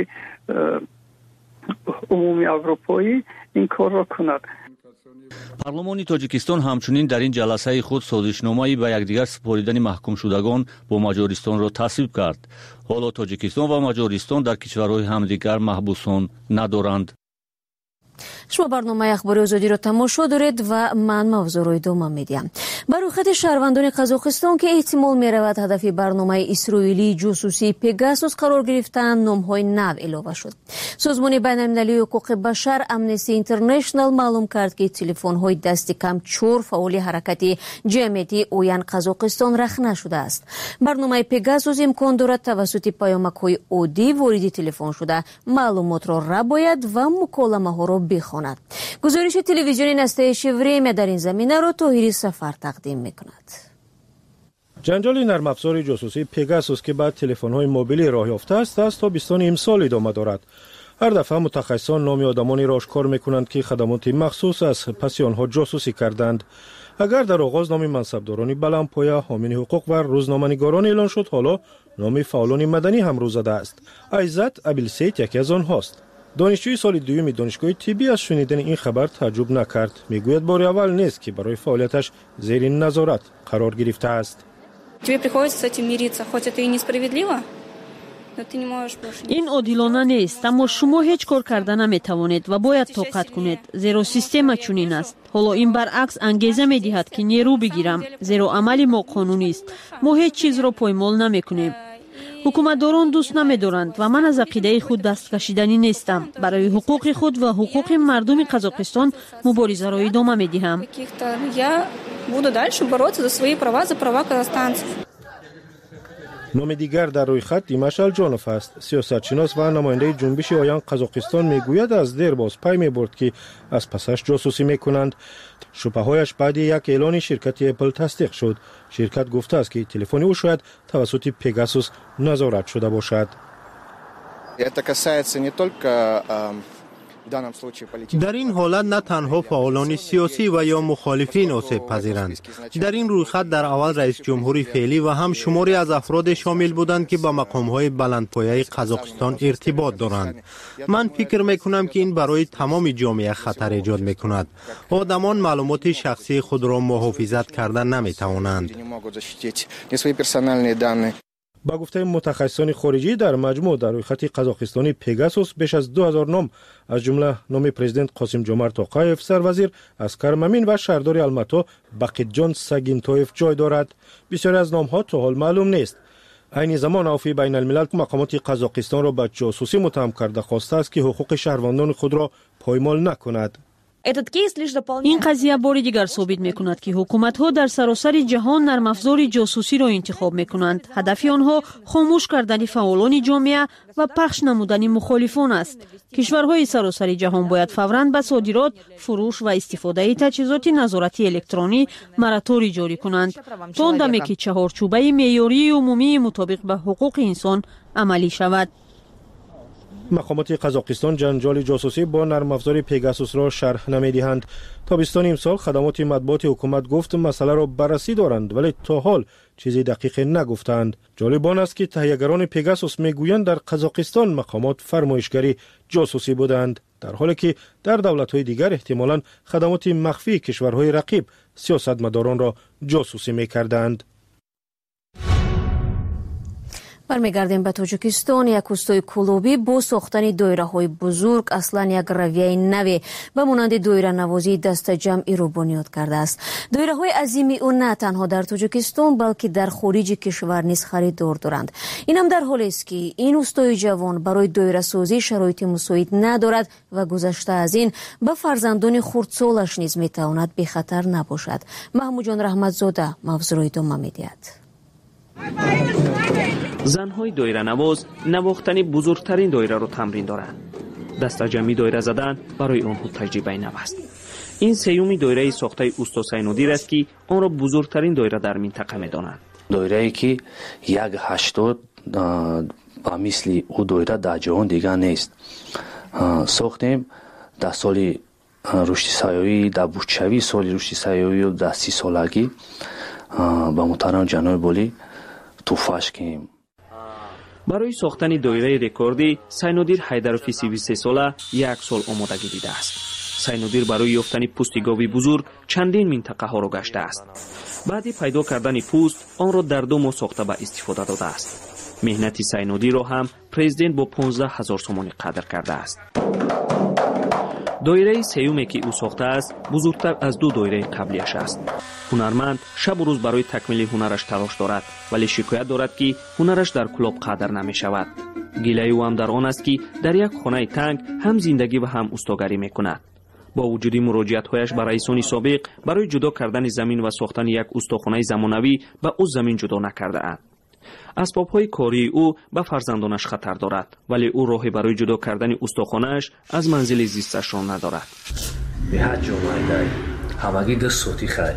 умуми аврупоӣ ин корро кунад. парлумони тоҷикистон ҳамчунин дар ин ҷаласаи худ созишномаи ба якдигар супоридани маҳкумшудагон бо маҷористонро тасвиб кард. ҳоло тоҷикистон ва маҷористон дар кишварҳои ҳамдигар маҳбусон надоранд. шумо барномаи ахбори озодиро тамошо доред ва ман мавзӯъро идома медиҳам. ба рӯйхати шаҳрвандони қазоқистон ки эҳтимол меравад ҳадафи барномаи исроилии ҷосусии Пегасус қарор гирифтан, номҳои нав илова шуд. созмони байналмилалии ҳуқуқи башар Amnesty International маълум кард ки телефонҳои дасти кам 4 фаъоли ҳаракати ҷамъияти Оян Қазоқистон рахна шудааст. барномаи Пегасус имкон дорад тавассути паёмакҳои оддӣ вориди телефон шуда маълумотро рабояд ва муколамаҳоро бихонад. гузориши телевизиони настоящее время дар ин заминаро Тоҳири Сафар тақдим мекунад. ҷанҷоли нармафзори ҷосусии Пегасус ки ба телефонҳои мобилӣ роҳ ёфтааст, аз тобистони имсол идома дорад. ҳар дафъа мутахассисон номи одамонеро ошкор мекунанд ки хадамоти махсус аз паси онҳо ҷосусӣ карданд. агар дар оғоз номи мансабдорони баландпоя, ҳомини ҳуқуқ ва рӯзноманигорон эълон шуд, ҳоло номи фаъолони маданӣ ҳам рӯ задааст. Айзат Абилсейд яке аз онҳост. донишҷӯи соли дуюми донишгоҳи тиббӣ аз шунидани ин хабар тааҷҷуб накард. мегӯяд бори аввал нест ки барои фаъолияташ зери назорат қарор гирифтааст. Тебе приходится с этим мириться, хоть это и несправедливо, но ты не можешь больше. ин одилона нест, аммо шумо ҳеҷ кор карда наметавонед ва бояд тоқат кунед, зеро система чунин аст. ҳоло ин баръакс ангеза медиҳад ки нерӯ бигирам, зеро амали мо қонунист. мо ҳеҷ чизро поймол намекунем. ҳукуматдорон дӯст намедоранд ва ман аз ақидаи худ дасткашиданӣ нестам. барои ҳуқуқи худ ва ҳуқуқи мардуми Қазоқистон муборизаро идома медиҳам. Я буду дальше бороться за свои права, за права казахстанцев. номи дигар дар рӯйхат Димаш Алҷонов аст. сиёсатшинос ва намояндаи ҷунбиши Оян Қазоқистон мегӯяд аз дер боз пай мебурд ки аз пасаш ҷосусӣ мекунанд. шубҳаҳояш баъди як эълони ширкати Apple тасдиқ шуд. ширкат гуфтааст ки телефони ӯ шояд тавассути Пегасус назорат шуда бошад. Это касается не только дар ин ҳолат на танҳо фаъолони сиёсӣ ва ё мухолифин осеб пазиранд. дар ин рӯйхат дар аввал раисҷумҳури феълӣ ва ҳам шуморе аз афроде шомил буданд ки ба мақомҳои баландпояи Қазоқистон иртибот доранд. ман фикр мекунам ки ин барои тамоми ҷомеа хатар эҷод мекунад. одамон маълумоти шахсии худро муҳофизат карда наметавонанд. ба гуфтаи мутахассисони хориҷӣ, дар маҷмӯъ дар рӯйхати қазоқистони Пегасус беш аз 2000 ном, аз ҷумла номи президент Қосимҷомарт Тоқаев, сарвазир Аскар Мамин ва шаҳрдори Алмато Бақитҷон Сагинтоев ҷой дорад. бисёре аз номҳо то ҳол маълум нест. айни замон Авфи Байналмилал мақомоти Қазоқистонро ба ҷосусӣ муттаҳам карда хостааст ки ҳуқуқи шаҳрвандони худро поймол накунад. ин қазия бори дигар собит мекунад ки ҳукуматҳо дар саросари ҷаҳон нармафзори ҷосусиро интихоб мекунанд. ҳадафи онҳо хомӯш кардани фаъолони ҷомеа ва пахш намудани мухолифон аст. кишварҳои саросари ҷаҳон бояд фавран ба содирот, фурӯш ва истифодаи таҷҳизоти назорати электронӣ мораторий ҷорӣ кунанд, то он даме ки чаҳорчӯбаи меъёрии умумии мутобиқ ба ҳуқуқи инсон амалӣ шавад. مقامات قزاقستان جنجال جاسوسی با نرم افزار پیگاسوس را شرح نمی‌دهند. تابستان امسال خدمات مطبوعات حکومت گفت مسئله را بررسی دارند ولی تا حال چیزی دقیق نگفتند. جالب آن است که تهیه‌گران پیگاسوس میگویند در قزاقستان مقامات فرمایشگری جاسوسی بودند، در حالی که در دولت‌های دیگر احتمالاً خدمات مخفی کشورهای رقیب سیاستمداران را جاسوسی می‌کردند. برمیگردیم به تاجیکستان. یک روستای کلوبی با ساختن دایره‌های بزرگ اصلا یک رویه نوی به مانند دایره نوازی دست جمعی را بنیاد کرده است. دایره‌های عظیمی او نه تنها در تاجیکستان بلکه در خارج کشور نیز خریدار دارند. این هم در حالی است که این روستای جوان برای دایره سازی شرایط مساعد ندارد و گذشته از این به فرزندان خردسالش نیز میتواند بی خطر نباشد. محمود جان رحمتزاده موضوع ادامه می‌دهد. زنهای دایره نواز نواختن بزرگترین دایره را تمرین دارند. دست جمعی دایره زدن برای آنها تجربه نو است. این سیومی دایره ساخته اوستا سینودیر است که آن را بزرگترین دایره در منطقه می‌دانند. دایره‌ای که 1/80 با مثل او دایره در جهان دیگر نیست. ساختیم در سال رشد سیاسی، در بودشوی سال رشد سیاسی و در 30 سالگی با محترم جناب بولی توفاش کردیم. برای ساختن دایره رکوردی سینودیر حیدروفی 33 ساله 1 سال آمادگی دیده است. سینودیر برای یافتن پوست گاوی بزرگ چندین منطقه ها را گشته است. بعد پیدا کردن پوست آن را در 2 ماه ساخته به استفاده داده است. مهنت سینودیر را هم پرزیدنت با 15,000 سومانی قدر کرده است. دایره سیومی که او ساخته است بزرگتر از 2 دایره قبلیش است. هنرمند شب و روز برای تکمیل هنرش تلاش دارد ولی شکایت دارد که هنرش در کلوب قدر نمی شود. گله او هم در آن است که در یک خانه تنگ هم زندگی و هم استاگری می کند. با وجود مراجعت هایش به رئیسان سابق برای جدا کردن زمین و ساختن یک استاخانه زمانوی به او زمین جدا نکرده اند. اسباب‌های کاری او به فرزندانش خطر دارد ولی او راهی برای جدا کردن استاخانه‌اش از منزل زیستش را ندارد. به هر جامعه دای همگی دست صوتی خیر.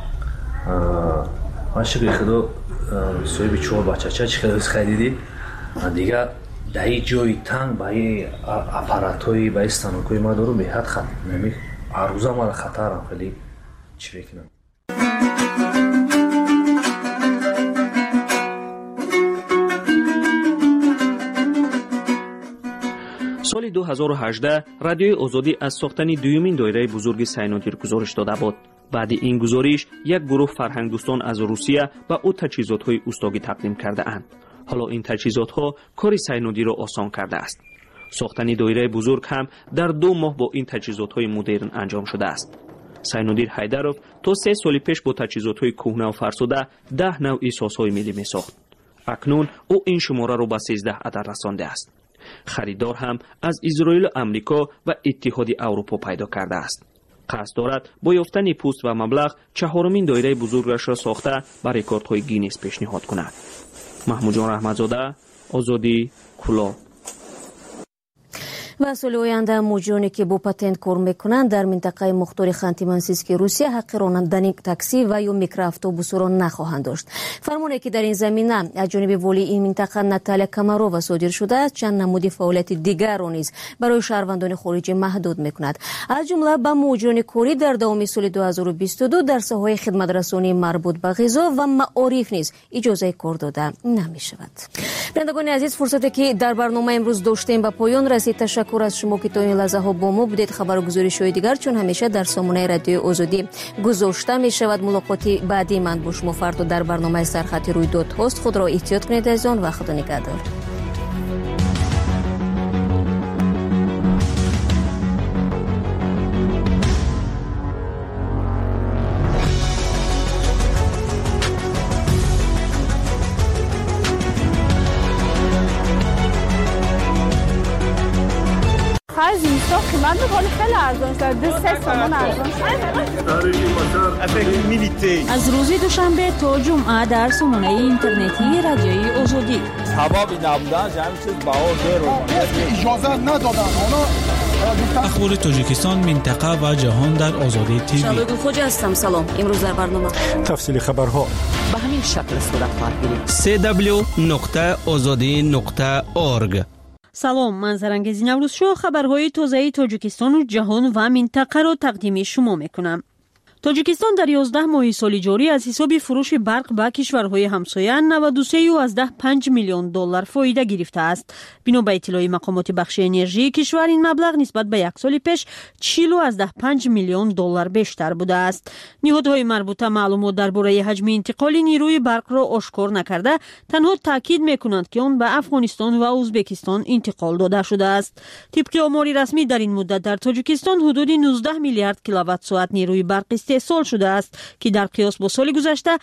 من شبیه خدا صاحب 4 بچه‌چه چه خریدی؟ دیگه در این جای تنگ با این اپارات‌های با استانک‌های ما دارو به حد خطر نمی عروضا ما خطرم خیلی چی بکنم. سال 2018 رادیوی آزادی از ساختن دومین دایره بزرگ سینودیر گزارش داده بود. بعد این گزارش یک گروه فرهنگ دوستان از روسیه به او تجهیزات‌های اوستاگی تقدیم کرده اند. حالا این تجهیزات‌ها کار سینودیر را آسان کرده است. ساختن دایره بزرگ هم در 2 ماه با این تجهیزات‌های مدرن انجام شده است. سینودیر حیدروف تا 3 سال پیش با تجهیزات‌های کهنه و فرسوده 10 نوع سازهای ملی می‌ساخت. اکنون او این شماره را به 13 عدد رسانده است. خریدار هم از اسرائیل، امریکا و اتحاد اروپا پیدا کرده است. قصد دارد با یافتن پوست و مبلغ 4مین دایره بزرگش را ساخته به رکوردهای گینس پیشنهاد کند. محمود جان رحمتزاده، آزادی، کلوب. و سال آینده موجودی که با پتنت کار میکنند در منطقه مختار خانتی منسیسکی روسیه حق رانندگی تاکسی و یا میکرواتوبوس را نخواهند داشت. فرمانی که در این زمینه از جانب والی این منطقه ناتالیا کامارووا صادر شده است چند نمود فعالیت دیگر را نیز برای شهروندان خارجی محدود میکند. از جمله به موجودی کاری در دوام سال 2022 در ساحه خدمترسانی مربوط به غذا و معارف نیز اجازه کار داده نمیشود. بینندگان عزیز، فرصتی که در برنامه امروز داشتیم به پایان رسید. تشکر از شما که تا این لحظه ها با ما بودید. خبر و گزارش‌های دیگر چون همیشه در سامانه رادیو آزادی گذاشته می شود. ملاقاتی بعدی من با شما فردا در برنامه سرخط رویداد هست. خود را احتیاط کنید از آن و خدا نگهدار. از اینستا قیمت بخواد خیلی ارزان شد. 2-3 تومان ارزان شد. از روز دوشنبه تا جمعه در سامانه اینترنتی رادیوی آزادی. ثوابی نبودن همین چیز بها زیرو اجازه ندادن. اخبار تاجیکستان، منطقه و جهان در آزادی تیوی. شبگون خوجه هستم. سلام. امروز در برنامه تفصیل خبرها به همین شکل صورت خواهد گرفت. www.azadi.org салом, ман Зарангези Наврузшо хабарҳои тозаи Тоҷикистону ҷаҳон ва минтақаро тақдими шумо мекунам. Тоҷикистон дар 11 моҳи соли ҷорӣ аз ҳисоби фурӯши барқ ба кишварҳои ҳамсоя 93.5 миллион доллар фоида гирифтааст. Бино ба иттилои мақомоти бахши энержии кишвар, ин маблағ нисбат ба як соли пеш 40.5 миллион доллар бештар будааст. Ниҳодҳои марбута маълумот дар бораи ҳаҷми интиқоли нирӯи барқро ошкор накарда, танҳо таъкид мекунанд ки он ба Афғонистон ва Узбекистон интиқол дода шудааст. тибқи омори расмӣ дар ин муддат дар Тоҷикистон ҳудуди 19 миллиард киловаттсоат нирӯи барқ истеҳсол шудааст, ки дар қиёс бо соли гузашта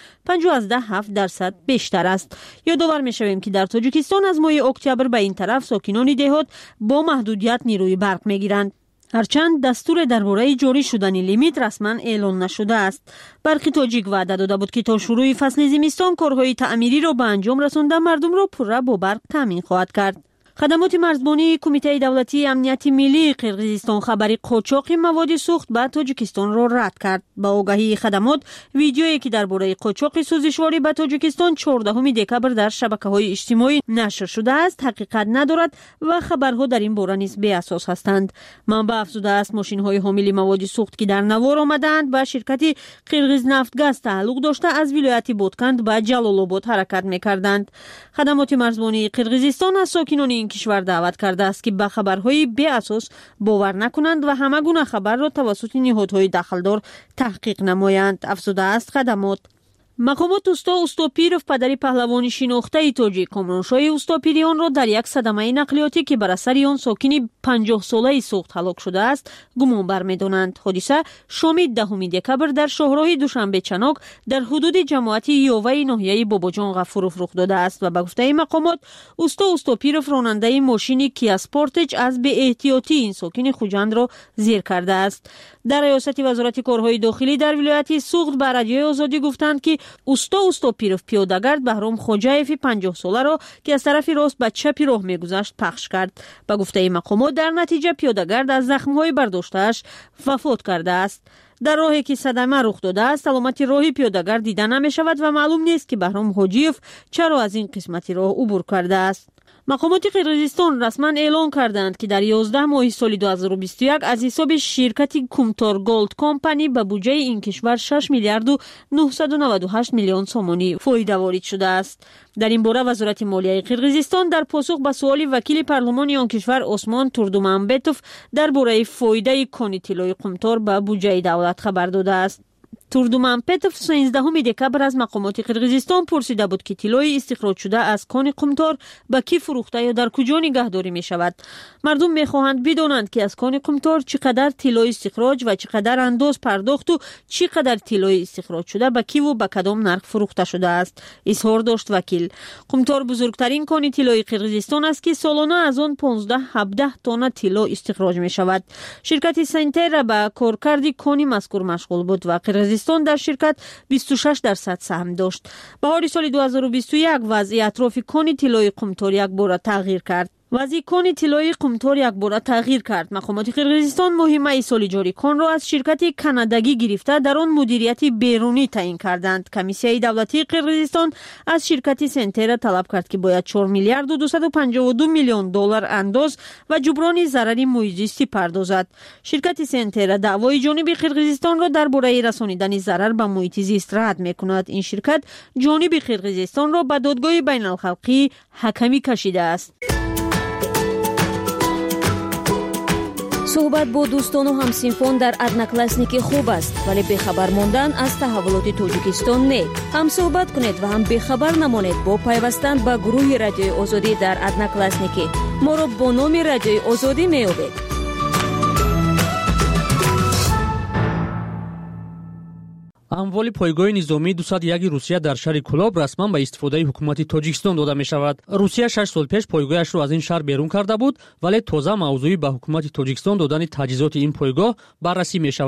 5.7% бештар аст. ёдовар мешавем, ки дар Тоҷикистон аз моҳи октябр ба ин тараф сокинони деҳот бо маҳдудият нирӯи барқ мегиранд. ҳарчанд дастуре дар бораи ҷорӣ шудани лимит расман эълон нашудааст. барқи тоҷик ваъда дода буд, ки то шурӯи фасли зимистон корҳои таъмириро ба анҷом расонда мардумро пурра бо барқ таъмин хоҳад кард. хадамоти марзбонии Кумитаи давлатии амнияти миллии Қирғизистон хабари қочоқи маводи сӯхт ба Тоҷикистонро рад кард. ба огаҳии хадамот, видеое ки дар бораи қочоқи сӯзишворӣ ба Тоҷикистон 14 декабр дар шабакаҳои иҷтимоӣ нашр шудааст, ҳақиқат надорад ва хабарҳо дар ин бора низ беасос ҳастанд. манбаъ афзудааст, мошинҳои ҳомили маводи сӯхт, ки дар навор омадаанд, ба ширкати Қирғизнафтгаз тааллуқ дошта, аз вилояти Ботканд ба Ҷалолобод ҳаракат мекарданд. хадамоти марзбонии Қирғизистон аз сокинони кишвар даъват кардааст, ки ба хабарҳои беасос бовар накунанд ва ҳама гуна хабарро тавассути ниҳодҳои дахлдор таҳқиқ намоянд, афзудааст хадамот. мақомот усто Устопиров, падари паҳлавони шинохтаи тоҷик Комроншоҳи Устопирионро дар як садамаи нақлиётӣ, ки бар асари он сокини 50-солаи суғд ҳалок шудааст, гумонбар медонанд. ҳодиса шоми 10 декабр дар шоҳроҳи Душанбечанок дар ҳудуди ҷамоати Ёваи ноҳияи Бобоҷон Ғафуров рух додааст ва ба гуфтаи мақомот, усто Устопиров ронандаи мошини Kia Sportage аз беэҳтиётӣ ин сокини Хуҷандро зер кардааст. дар раёсати вазорати корҳои дохилӣ дар вилояти Суғд ба Радиои Озодӣ гуфтанд, ки усто Устопиров пиёдагард Баҳром Хоҷаеви 50-соларо, ки аз тарафи рост ба чапи роҳ мегузашт, пахш кард. ба гуфтаи мақомот, дар натиҷа пиёдагард аз захмҳои бардоштааш вафот кардааст. дар роҳе ки садама рух додааст, аломати роҳи пиёдагард дида намешавад ва маълум нест, ки Баҳром Ҳоҷиев чаро аз ин қисмати роҳ убур кардааст. мақомоти Қирғизистон расман эълон карданд, ки дар 11 моҳи соли 2021 аз ҳисоби ширкати Kumtor Gold Company ба буҷаи ин кишвар 6 миллиарду 998 миллион сомонӣ фоида ворид шудааст. дар ин бора вазорати молияи Қирғизистон дар посух ба суоли вакили парлумони он кишвар Осмон Турдуманбетов дар бораи фоидаи кони тиллои Qumtor ба буҷаи давлат хабар додааст. Турдуманбетов 16 декабр аз мақомоти Қирғизистон пурсида буд, ки тиллои истихроҷшуда аз кони Qumtor ба ки фурӯхта ё дар куҷо нигаҳдорӣ мешавад. мардум мехоҳанд бидонанд, ки аз кони Qumtor чӣ қадар тилло истихроҷ ва чӣ қадар андоз пардохту чӣ қадар тиллои истихроҷшуда ба киву ба кадом нарх фурӯхта шудааст, изҳор дошт вакил. Qumtor бузургтарин кони тиллои Қирғизистон аст, ки солона аз он 15-17 тонна тилло истихроҷ мешавад. ширкати Сентера ба коркарди кони мазкур машғул буд ва Қирғизистон дар ширкат 26% саҳм дошт. баҳори соли 2021 вазъи атрофи кони тиллои Qumtor якбора тағйир кард. вазъи кони тиллои Qumtor якбора тағйир кард. мақомоти Қирғизистон моҳи майи соли ҷориконро аз ширкати канадагӣ гирифта дар он мудирияти берунӣ таъин карданд. комиссияи давлатии Қирғизистон аз ширкати Сентера талаб кард, ки бояд 4 миллиарду 252 миллион доллар андоз ва ҷуброни зарари муҳитзистӣ пардозад. ширкати Сентера даъвои ҷониби Қирғизистонро дар бораи расонидани зарар ба муҳити зист рад мекунад. ин ширкат ҷониби Қирғизистонро ба додгоҳи байналхалқӣ ҳакамӣ кашидааст. суҳбат бо дӯстону ҳамсинфон дар одноклассники хуб аст, вале бехабар мондан аз таҳаввулоти Тоҷикистон не. ҳам суҳбат кунед ва ҳам бехабар намонед бо пайвастан ба гурӯҳи Радиои Озодӣ дар одноклассники. моро бо номи Радиои Озодӣ меёбед. амволи пойгоҳи низомии 201 Русия дар шаҳри Кӯлоб расман ба истифодаи ҳукумати Тоҷикистон дода мешавад. Русия 6 сол пеш пойгоҳашро аз ин шаҳр берун карда буд, вале тоза мавзӯи ба ҳукумати Тоҷикистон додани таҷҳизоти ин пойгоҳ баррасӣ мешавад.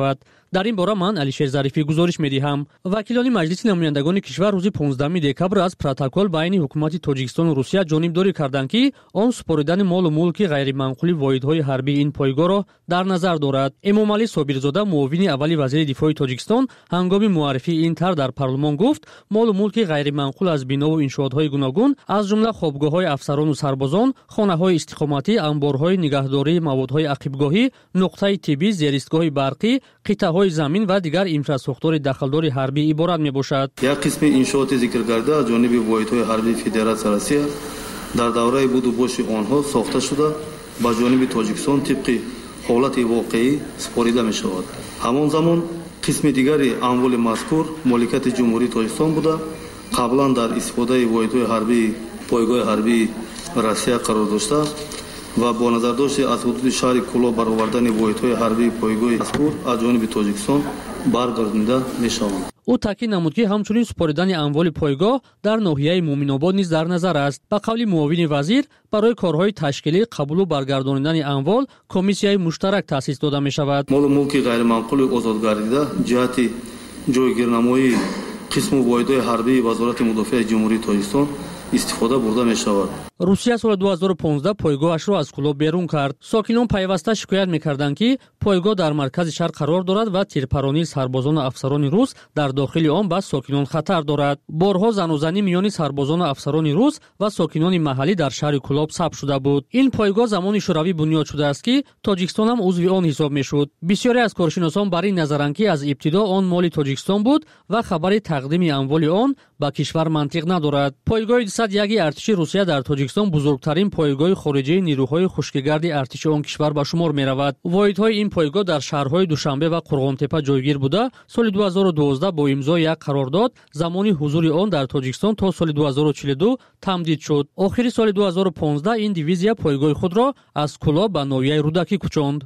дар ин бора ман алишер зарифӣ гузориш медиҳам. вакилони маҷлиси намояндагони кишвар рӯзи 15 декабр аз протокол байни ҳукумати тоҷикистону русия ҷонибдорӣ карданд ки он супоридани молу мулки ғайриманқули воҳидҳои ҳарбии ин пойгоҳро дар назар дорад. эмомалӣ собирзода муовини аввали вазири дифои тоҷикистон ҳангоми муаррифии ин тар дар парлумон гуфт молу мулки ғайриманқул аз бинову иншоотҳои гуногун аз ҷумла хобгоҳҳои афсарону сарбозон, хонаҳои истиқоматӣ, амборҳои нигаҳдории маводҳои ақибгоҳӣ, нуқтаи тиббӣ, зеристгоҳи барқӣ, қитъаҳои замин ва дигар инфраструктураи дахлдори ҳарбӣ иборат мебошад. як қисми иншооти зикргарда аз ҷониби воҳидҳои ҳарбии Федератсияи Россия дар давраи буду боши онҳо сохта шуда ба ҷониби Тоҷикистон тибқи ҳолати воқеӣ супорида мешавад. ҳамон замон қисми дигари амволи мазкур моликияти ҷумҳурии Тоҷикистон буда қаблан дар истифодаи воҳидҳои ҳарбии пойгоҳи ҳарбии Россия қарор дошта ва бо назардошти аз ҳудуди шаҳри Кӯло баровардани воҳидҳои ҳарбии пойгоҳи мазкур аз ҷониби Тоҷикистон баргардонида мешаванд. ӯ таъкид намуд ки ҳамчунин супоридани амволи пойгоҳ дар ноҳияи Муъминобод низ дар назар аст. ба қавли муовини вазир, барои корҳои ташкилӣ, қабулу баргардонидани амвол комиссияи муштарак таъсис дода мешавад. молу мулки ғайриманқули озодгардида ҷиҳати ҷойгирнамоии қисму воҳидҳои ҳарбии Вазорати мудофиаи Ҷумҳурии Тоҷикистон истифода бурда мешавад. русия соли 2015 пойгоҳашро аз Кӯлоб берун кард. сокинон пайваста шикоят мекарданд ки пойгоҳ дар маркази шаҳр қарор дорад ва тирпаронии сарбозону афсарони рус дар дохили он ба сокинон хатар дорад. борҳо занӯзанӣ миёни сарбозону афсарони рус ва сокинони маҳаллӣ дар шаҳри Кӯлоб сабт шуда буд. ин пойгоҳ замони шӯравӣ бунёд шудааст ки Тоҷикистон ҳам узви он ҳисоб мешуд. бисёре аз коршиносон бар ин назаранд ки аз ибтидо он моли Тоҷикистон буд ва хабари тақдими амволи он ба кишвар мантиқ надорад. пойгоҳи 201 артиши Русия дар Тоҷикистон бузургтарин пойгоҳи хориҷии нирӯҳои хушкигарди артиши он кишвар ба шумор меравад. воҳидҳои ин пойгоҳ дар шаҳрҳои Душанбе ва Қурғонтепа ҷойгир буда соли 2012 бо имзои як қарордод замони ҳузури он дар Тоҷикистон то соли 2042 тамдид шуд. охири соли 2015 ин дивизия пойгоҳи худро аз Кӯлоб ба ноҳияи Рудакӣ кучонд.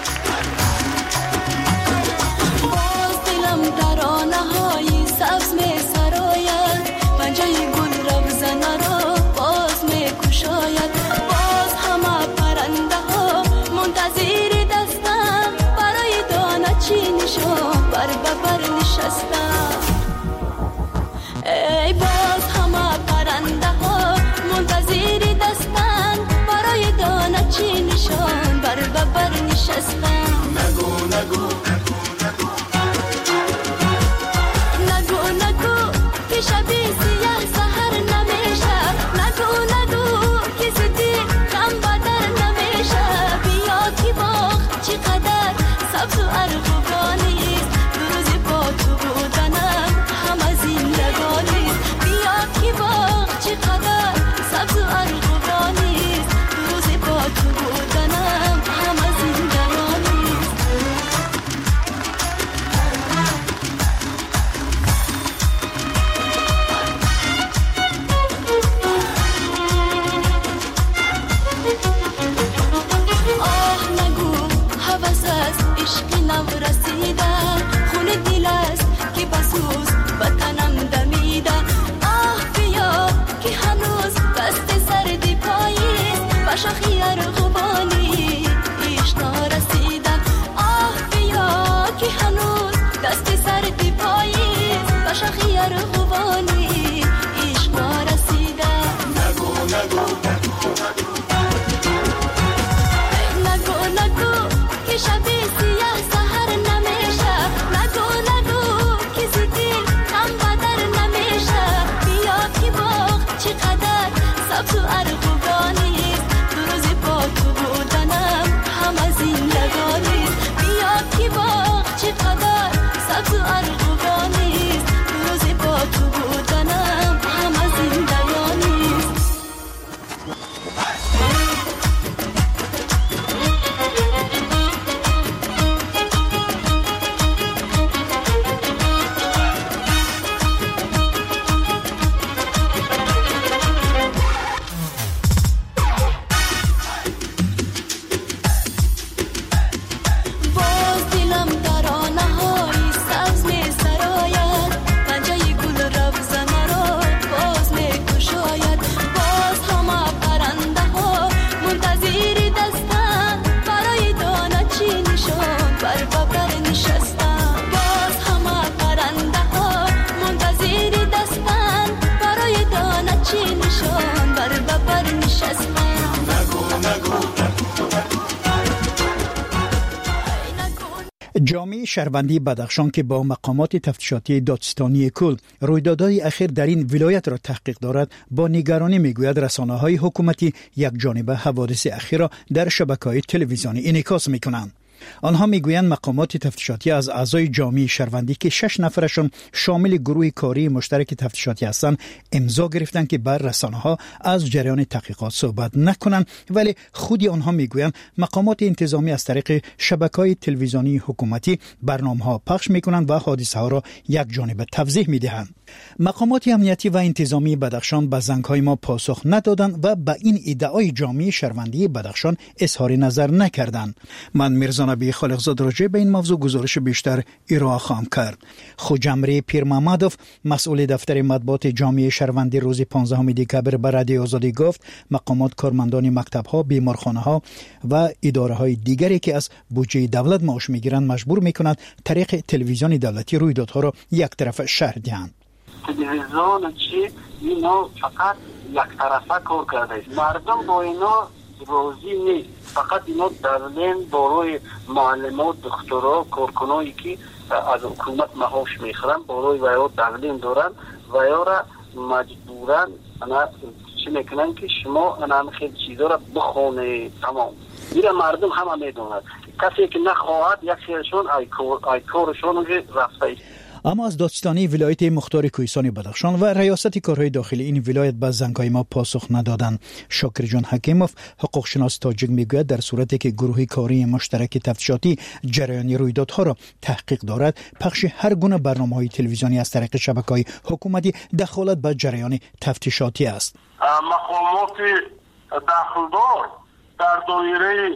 ای باز همه پرنده ها منتظر دستن برای دانه چی نشان بر ببر نشان جامعه شهروندی بدخشان که با مقامات تفتیشاتی دادستانی کل رویدادهای اخیر در این ولایت را تحقیق دارد، با نگرانی میگوید رسانه‌های حکومتی یک جانبه حوادث اخیر را در شبکه‌های تلویزیونی انعکاس می‌کنند. آنها میگویند مقامات تفتیشاتی از اعضای جامعه شهروندی که 6 نفرشون شامل گروه کاری مشترک تفتیشاتی هستند امضا گرفتند که بر رسانه‌ها از جریان تحقیقات صحبت نکنند، ولی خودی آنها میگویند مقامات انتظامی از طریق شبکه‌های تلویزیونی حکومتی برنامه‌ها پخش میکنند و حادثه‌ها را یک جانبه توضیح میدهند. مقامات امنیتی و انتظامی بدخشان به زنگ‌های ما پاسخ ندادند و به این ادعای جامعه شهروندی بدخشان اظهار نظر نکردند. من میرزا نبی خالقزاد راجع به این موضوع گزارش بیشتر ارائه خواهم کرد. خوجمری پیرمحمدوف مسئول دفتر مطبوعات جامعه شهروندی روز 15 دکبر به رادیو آزادی گفت مقامات کارمندان مکتب‌ها، بیمارخانه‌ها و اداره‌های دیگری که از بودجه دولت معاش می‌گیرند مجبور می‌کنند طریق تلویزیون دولتی رویدادها را یک طرفه شرح دهند. تلویزیون چی اینا فقط یک طرفه کار کرده، مردم با اینا روزی نیست، فقط اینا دارن باروی معلمات، دکترها، کارکنایی که از حکومت معاش میخورن باروی ویا دولین دارن و یا را مجبورن انا چی میکنن که شما انا خیلی چیزا را بخونه. تمام میره مردم همه میدونن، کسی که نخواهد یک سرشون ای کارشون رفته. اما از دادستانی ولایت مختار کوهستان بدخشان و ریاست کارهای داخلی این ولایت به زنگ‌های ما پاسخ ندادند. شاکر جان حکیموف حقوق شناس تاجیک میگوید در صورتی که گروه کاری مشترک تفتیشاتی جریان رویدادها را تحقیق دارد، پخش هر گونه برنامه‌های تلویزیونی از طریق شبکه‌های حکومتی دخالت به جریان تفتیشاتی است. مقامات داخلدار در دایره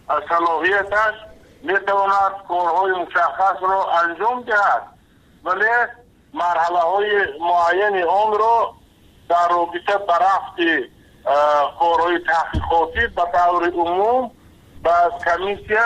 صلاحیتش میتواند کارهای مشخص را انجام دهد، ولی مرحله های معین آن را در رابطه با رفت کارهای تحقیقاتی به طور عموم به کمیسیه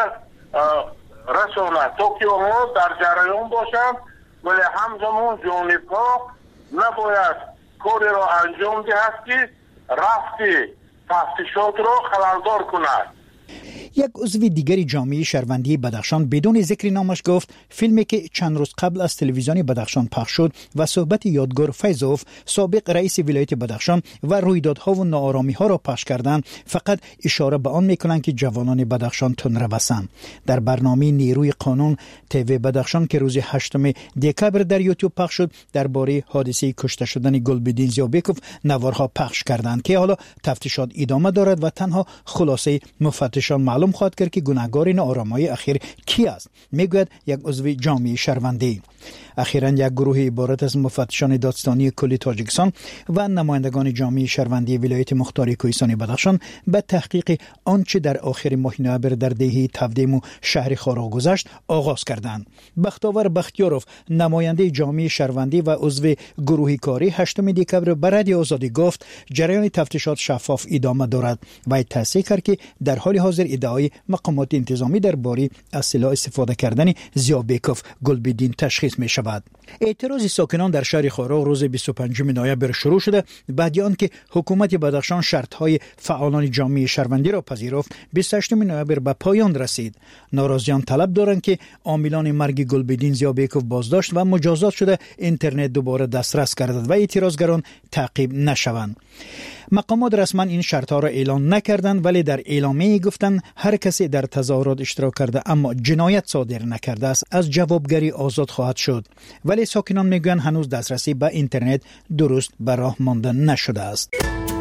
رساند تا که آنها در جریان باشند، ولی همزمان جانبها نباید کاری را انجام دهد که رفت تفتیشات را خللدار کند. یک عضو دیگری جامعه شهروندی بدخشان بدون ذکر نامش گفت فیلمی که چند روز قبل از تلویزیون بدخشان پخش شد و صحبت یادگار فیضوف سابق رئیس ولایت بدخشان و رویدادها و ناآرامی‌ها را پخش کردند فقط اشاره به آن می‌کنند که جوانان بدخشان تندروسند. در برنامه نیروی قانون تیوی بدخشان که روز 8 دکبر در یوتیوب پخش شد درباره حادثه کشته شدن گلبدین زیابکوف نوارها پخش کردند که حالا تفتیشات ادامه دارد و تنها خلاصه مفتشان معلوم خواهد کرد که گناهکار این آرام‌های اخیر کی است، میگوید یک عضو جامعه شهروندی. اخیراً یک گروه عبارت از مفتشان دادستانی کلی تاجیکستان و نمایندگان جامعه شهروندی ولایت مختار کوهستان بدخشان به تحقیق آنچه در آخر ماه نوامبر در دهه تفدیم و شهر خارا گذشت آغاز کردند. بختاور بختیاروف نماینده جامعه شهروندی و عضو گروه کاری 8 دکبر به رادیو آزادی گفت جریان تفتیشات شفاف ادامه دارد و تصدیق کرد که در حال حاضر ادعای مقامات انتظامی درباره از سلاح استفاده کردن زیابکوف گلبدین تشخیص می شود. اعتراض ساکنان در شهر خارا روز 25 نوامبر شروع شده بعد آن که حکومت بدخشان شرطهای فعالان جامعه شهروندی را پذیرفت 28 نوامبر به پایان رسید. ناراضیان طلب دارند که عاملان مرگ گلبدین زیابکوف بازداشت و مجازات شده اینترنت دوباره دسترس گردد و اعتراضگران تعقیب نشوند. مقامات رسما این شرطها را اعلان نکردند ولی در اعلامیه گفتند هر کسی در تظاهرات اشتراک کرده اما جنایت صادر نکرده است از جوابگری آزاد خواهد شد، ولی ساکنان میگویند هنوز دسترسی به اینترنت درست به راه مانده نشده است.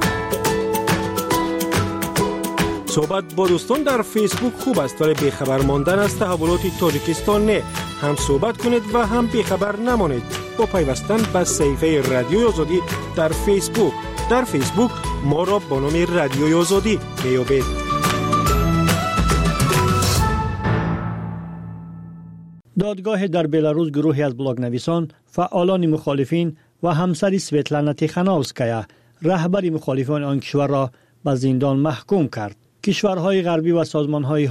صحبت با دوستان در فیسبوک خوب است ولی بیخبر ماندن از تحولات تاجیکستان نه. هم صحبت کنید و هم بیخبر نمانید با پیوستن به صفحه رادیو آزادی در فیسبوک. در فیسبوک ما را با نام رادیو آزادی میابید. دادگاه در بلاروس گروهی از بلاگ‌نویسان، فعالان مخالفین و همسر سویتلانا تیخانووسکایا رهبر مخالفان آن کشور را به زندان محکوم کرد. کشورهای غربی و سازمانهای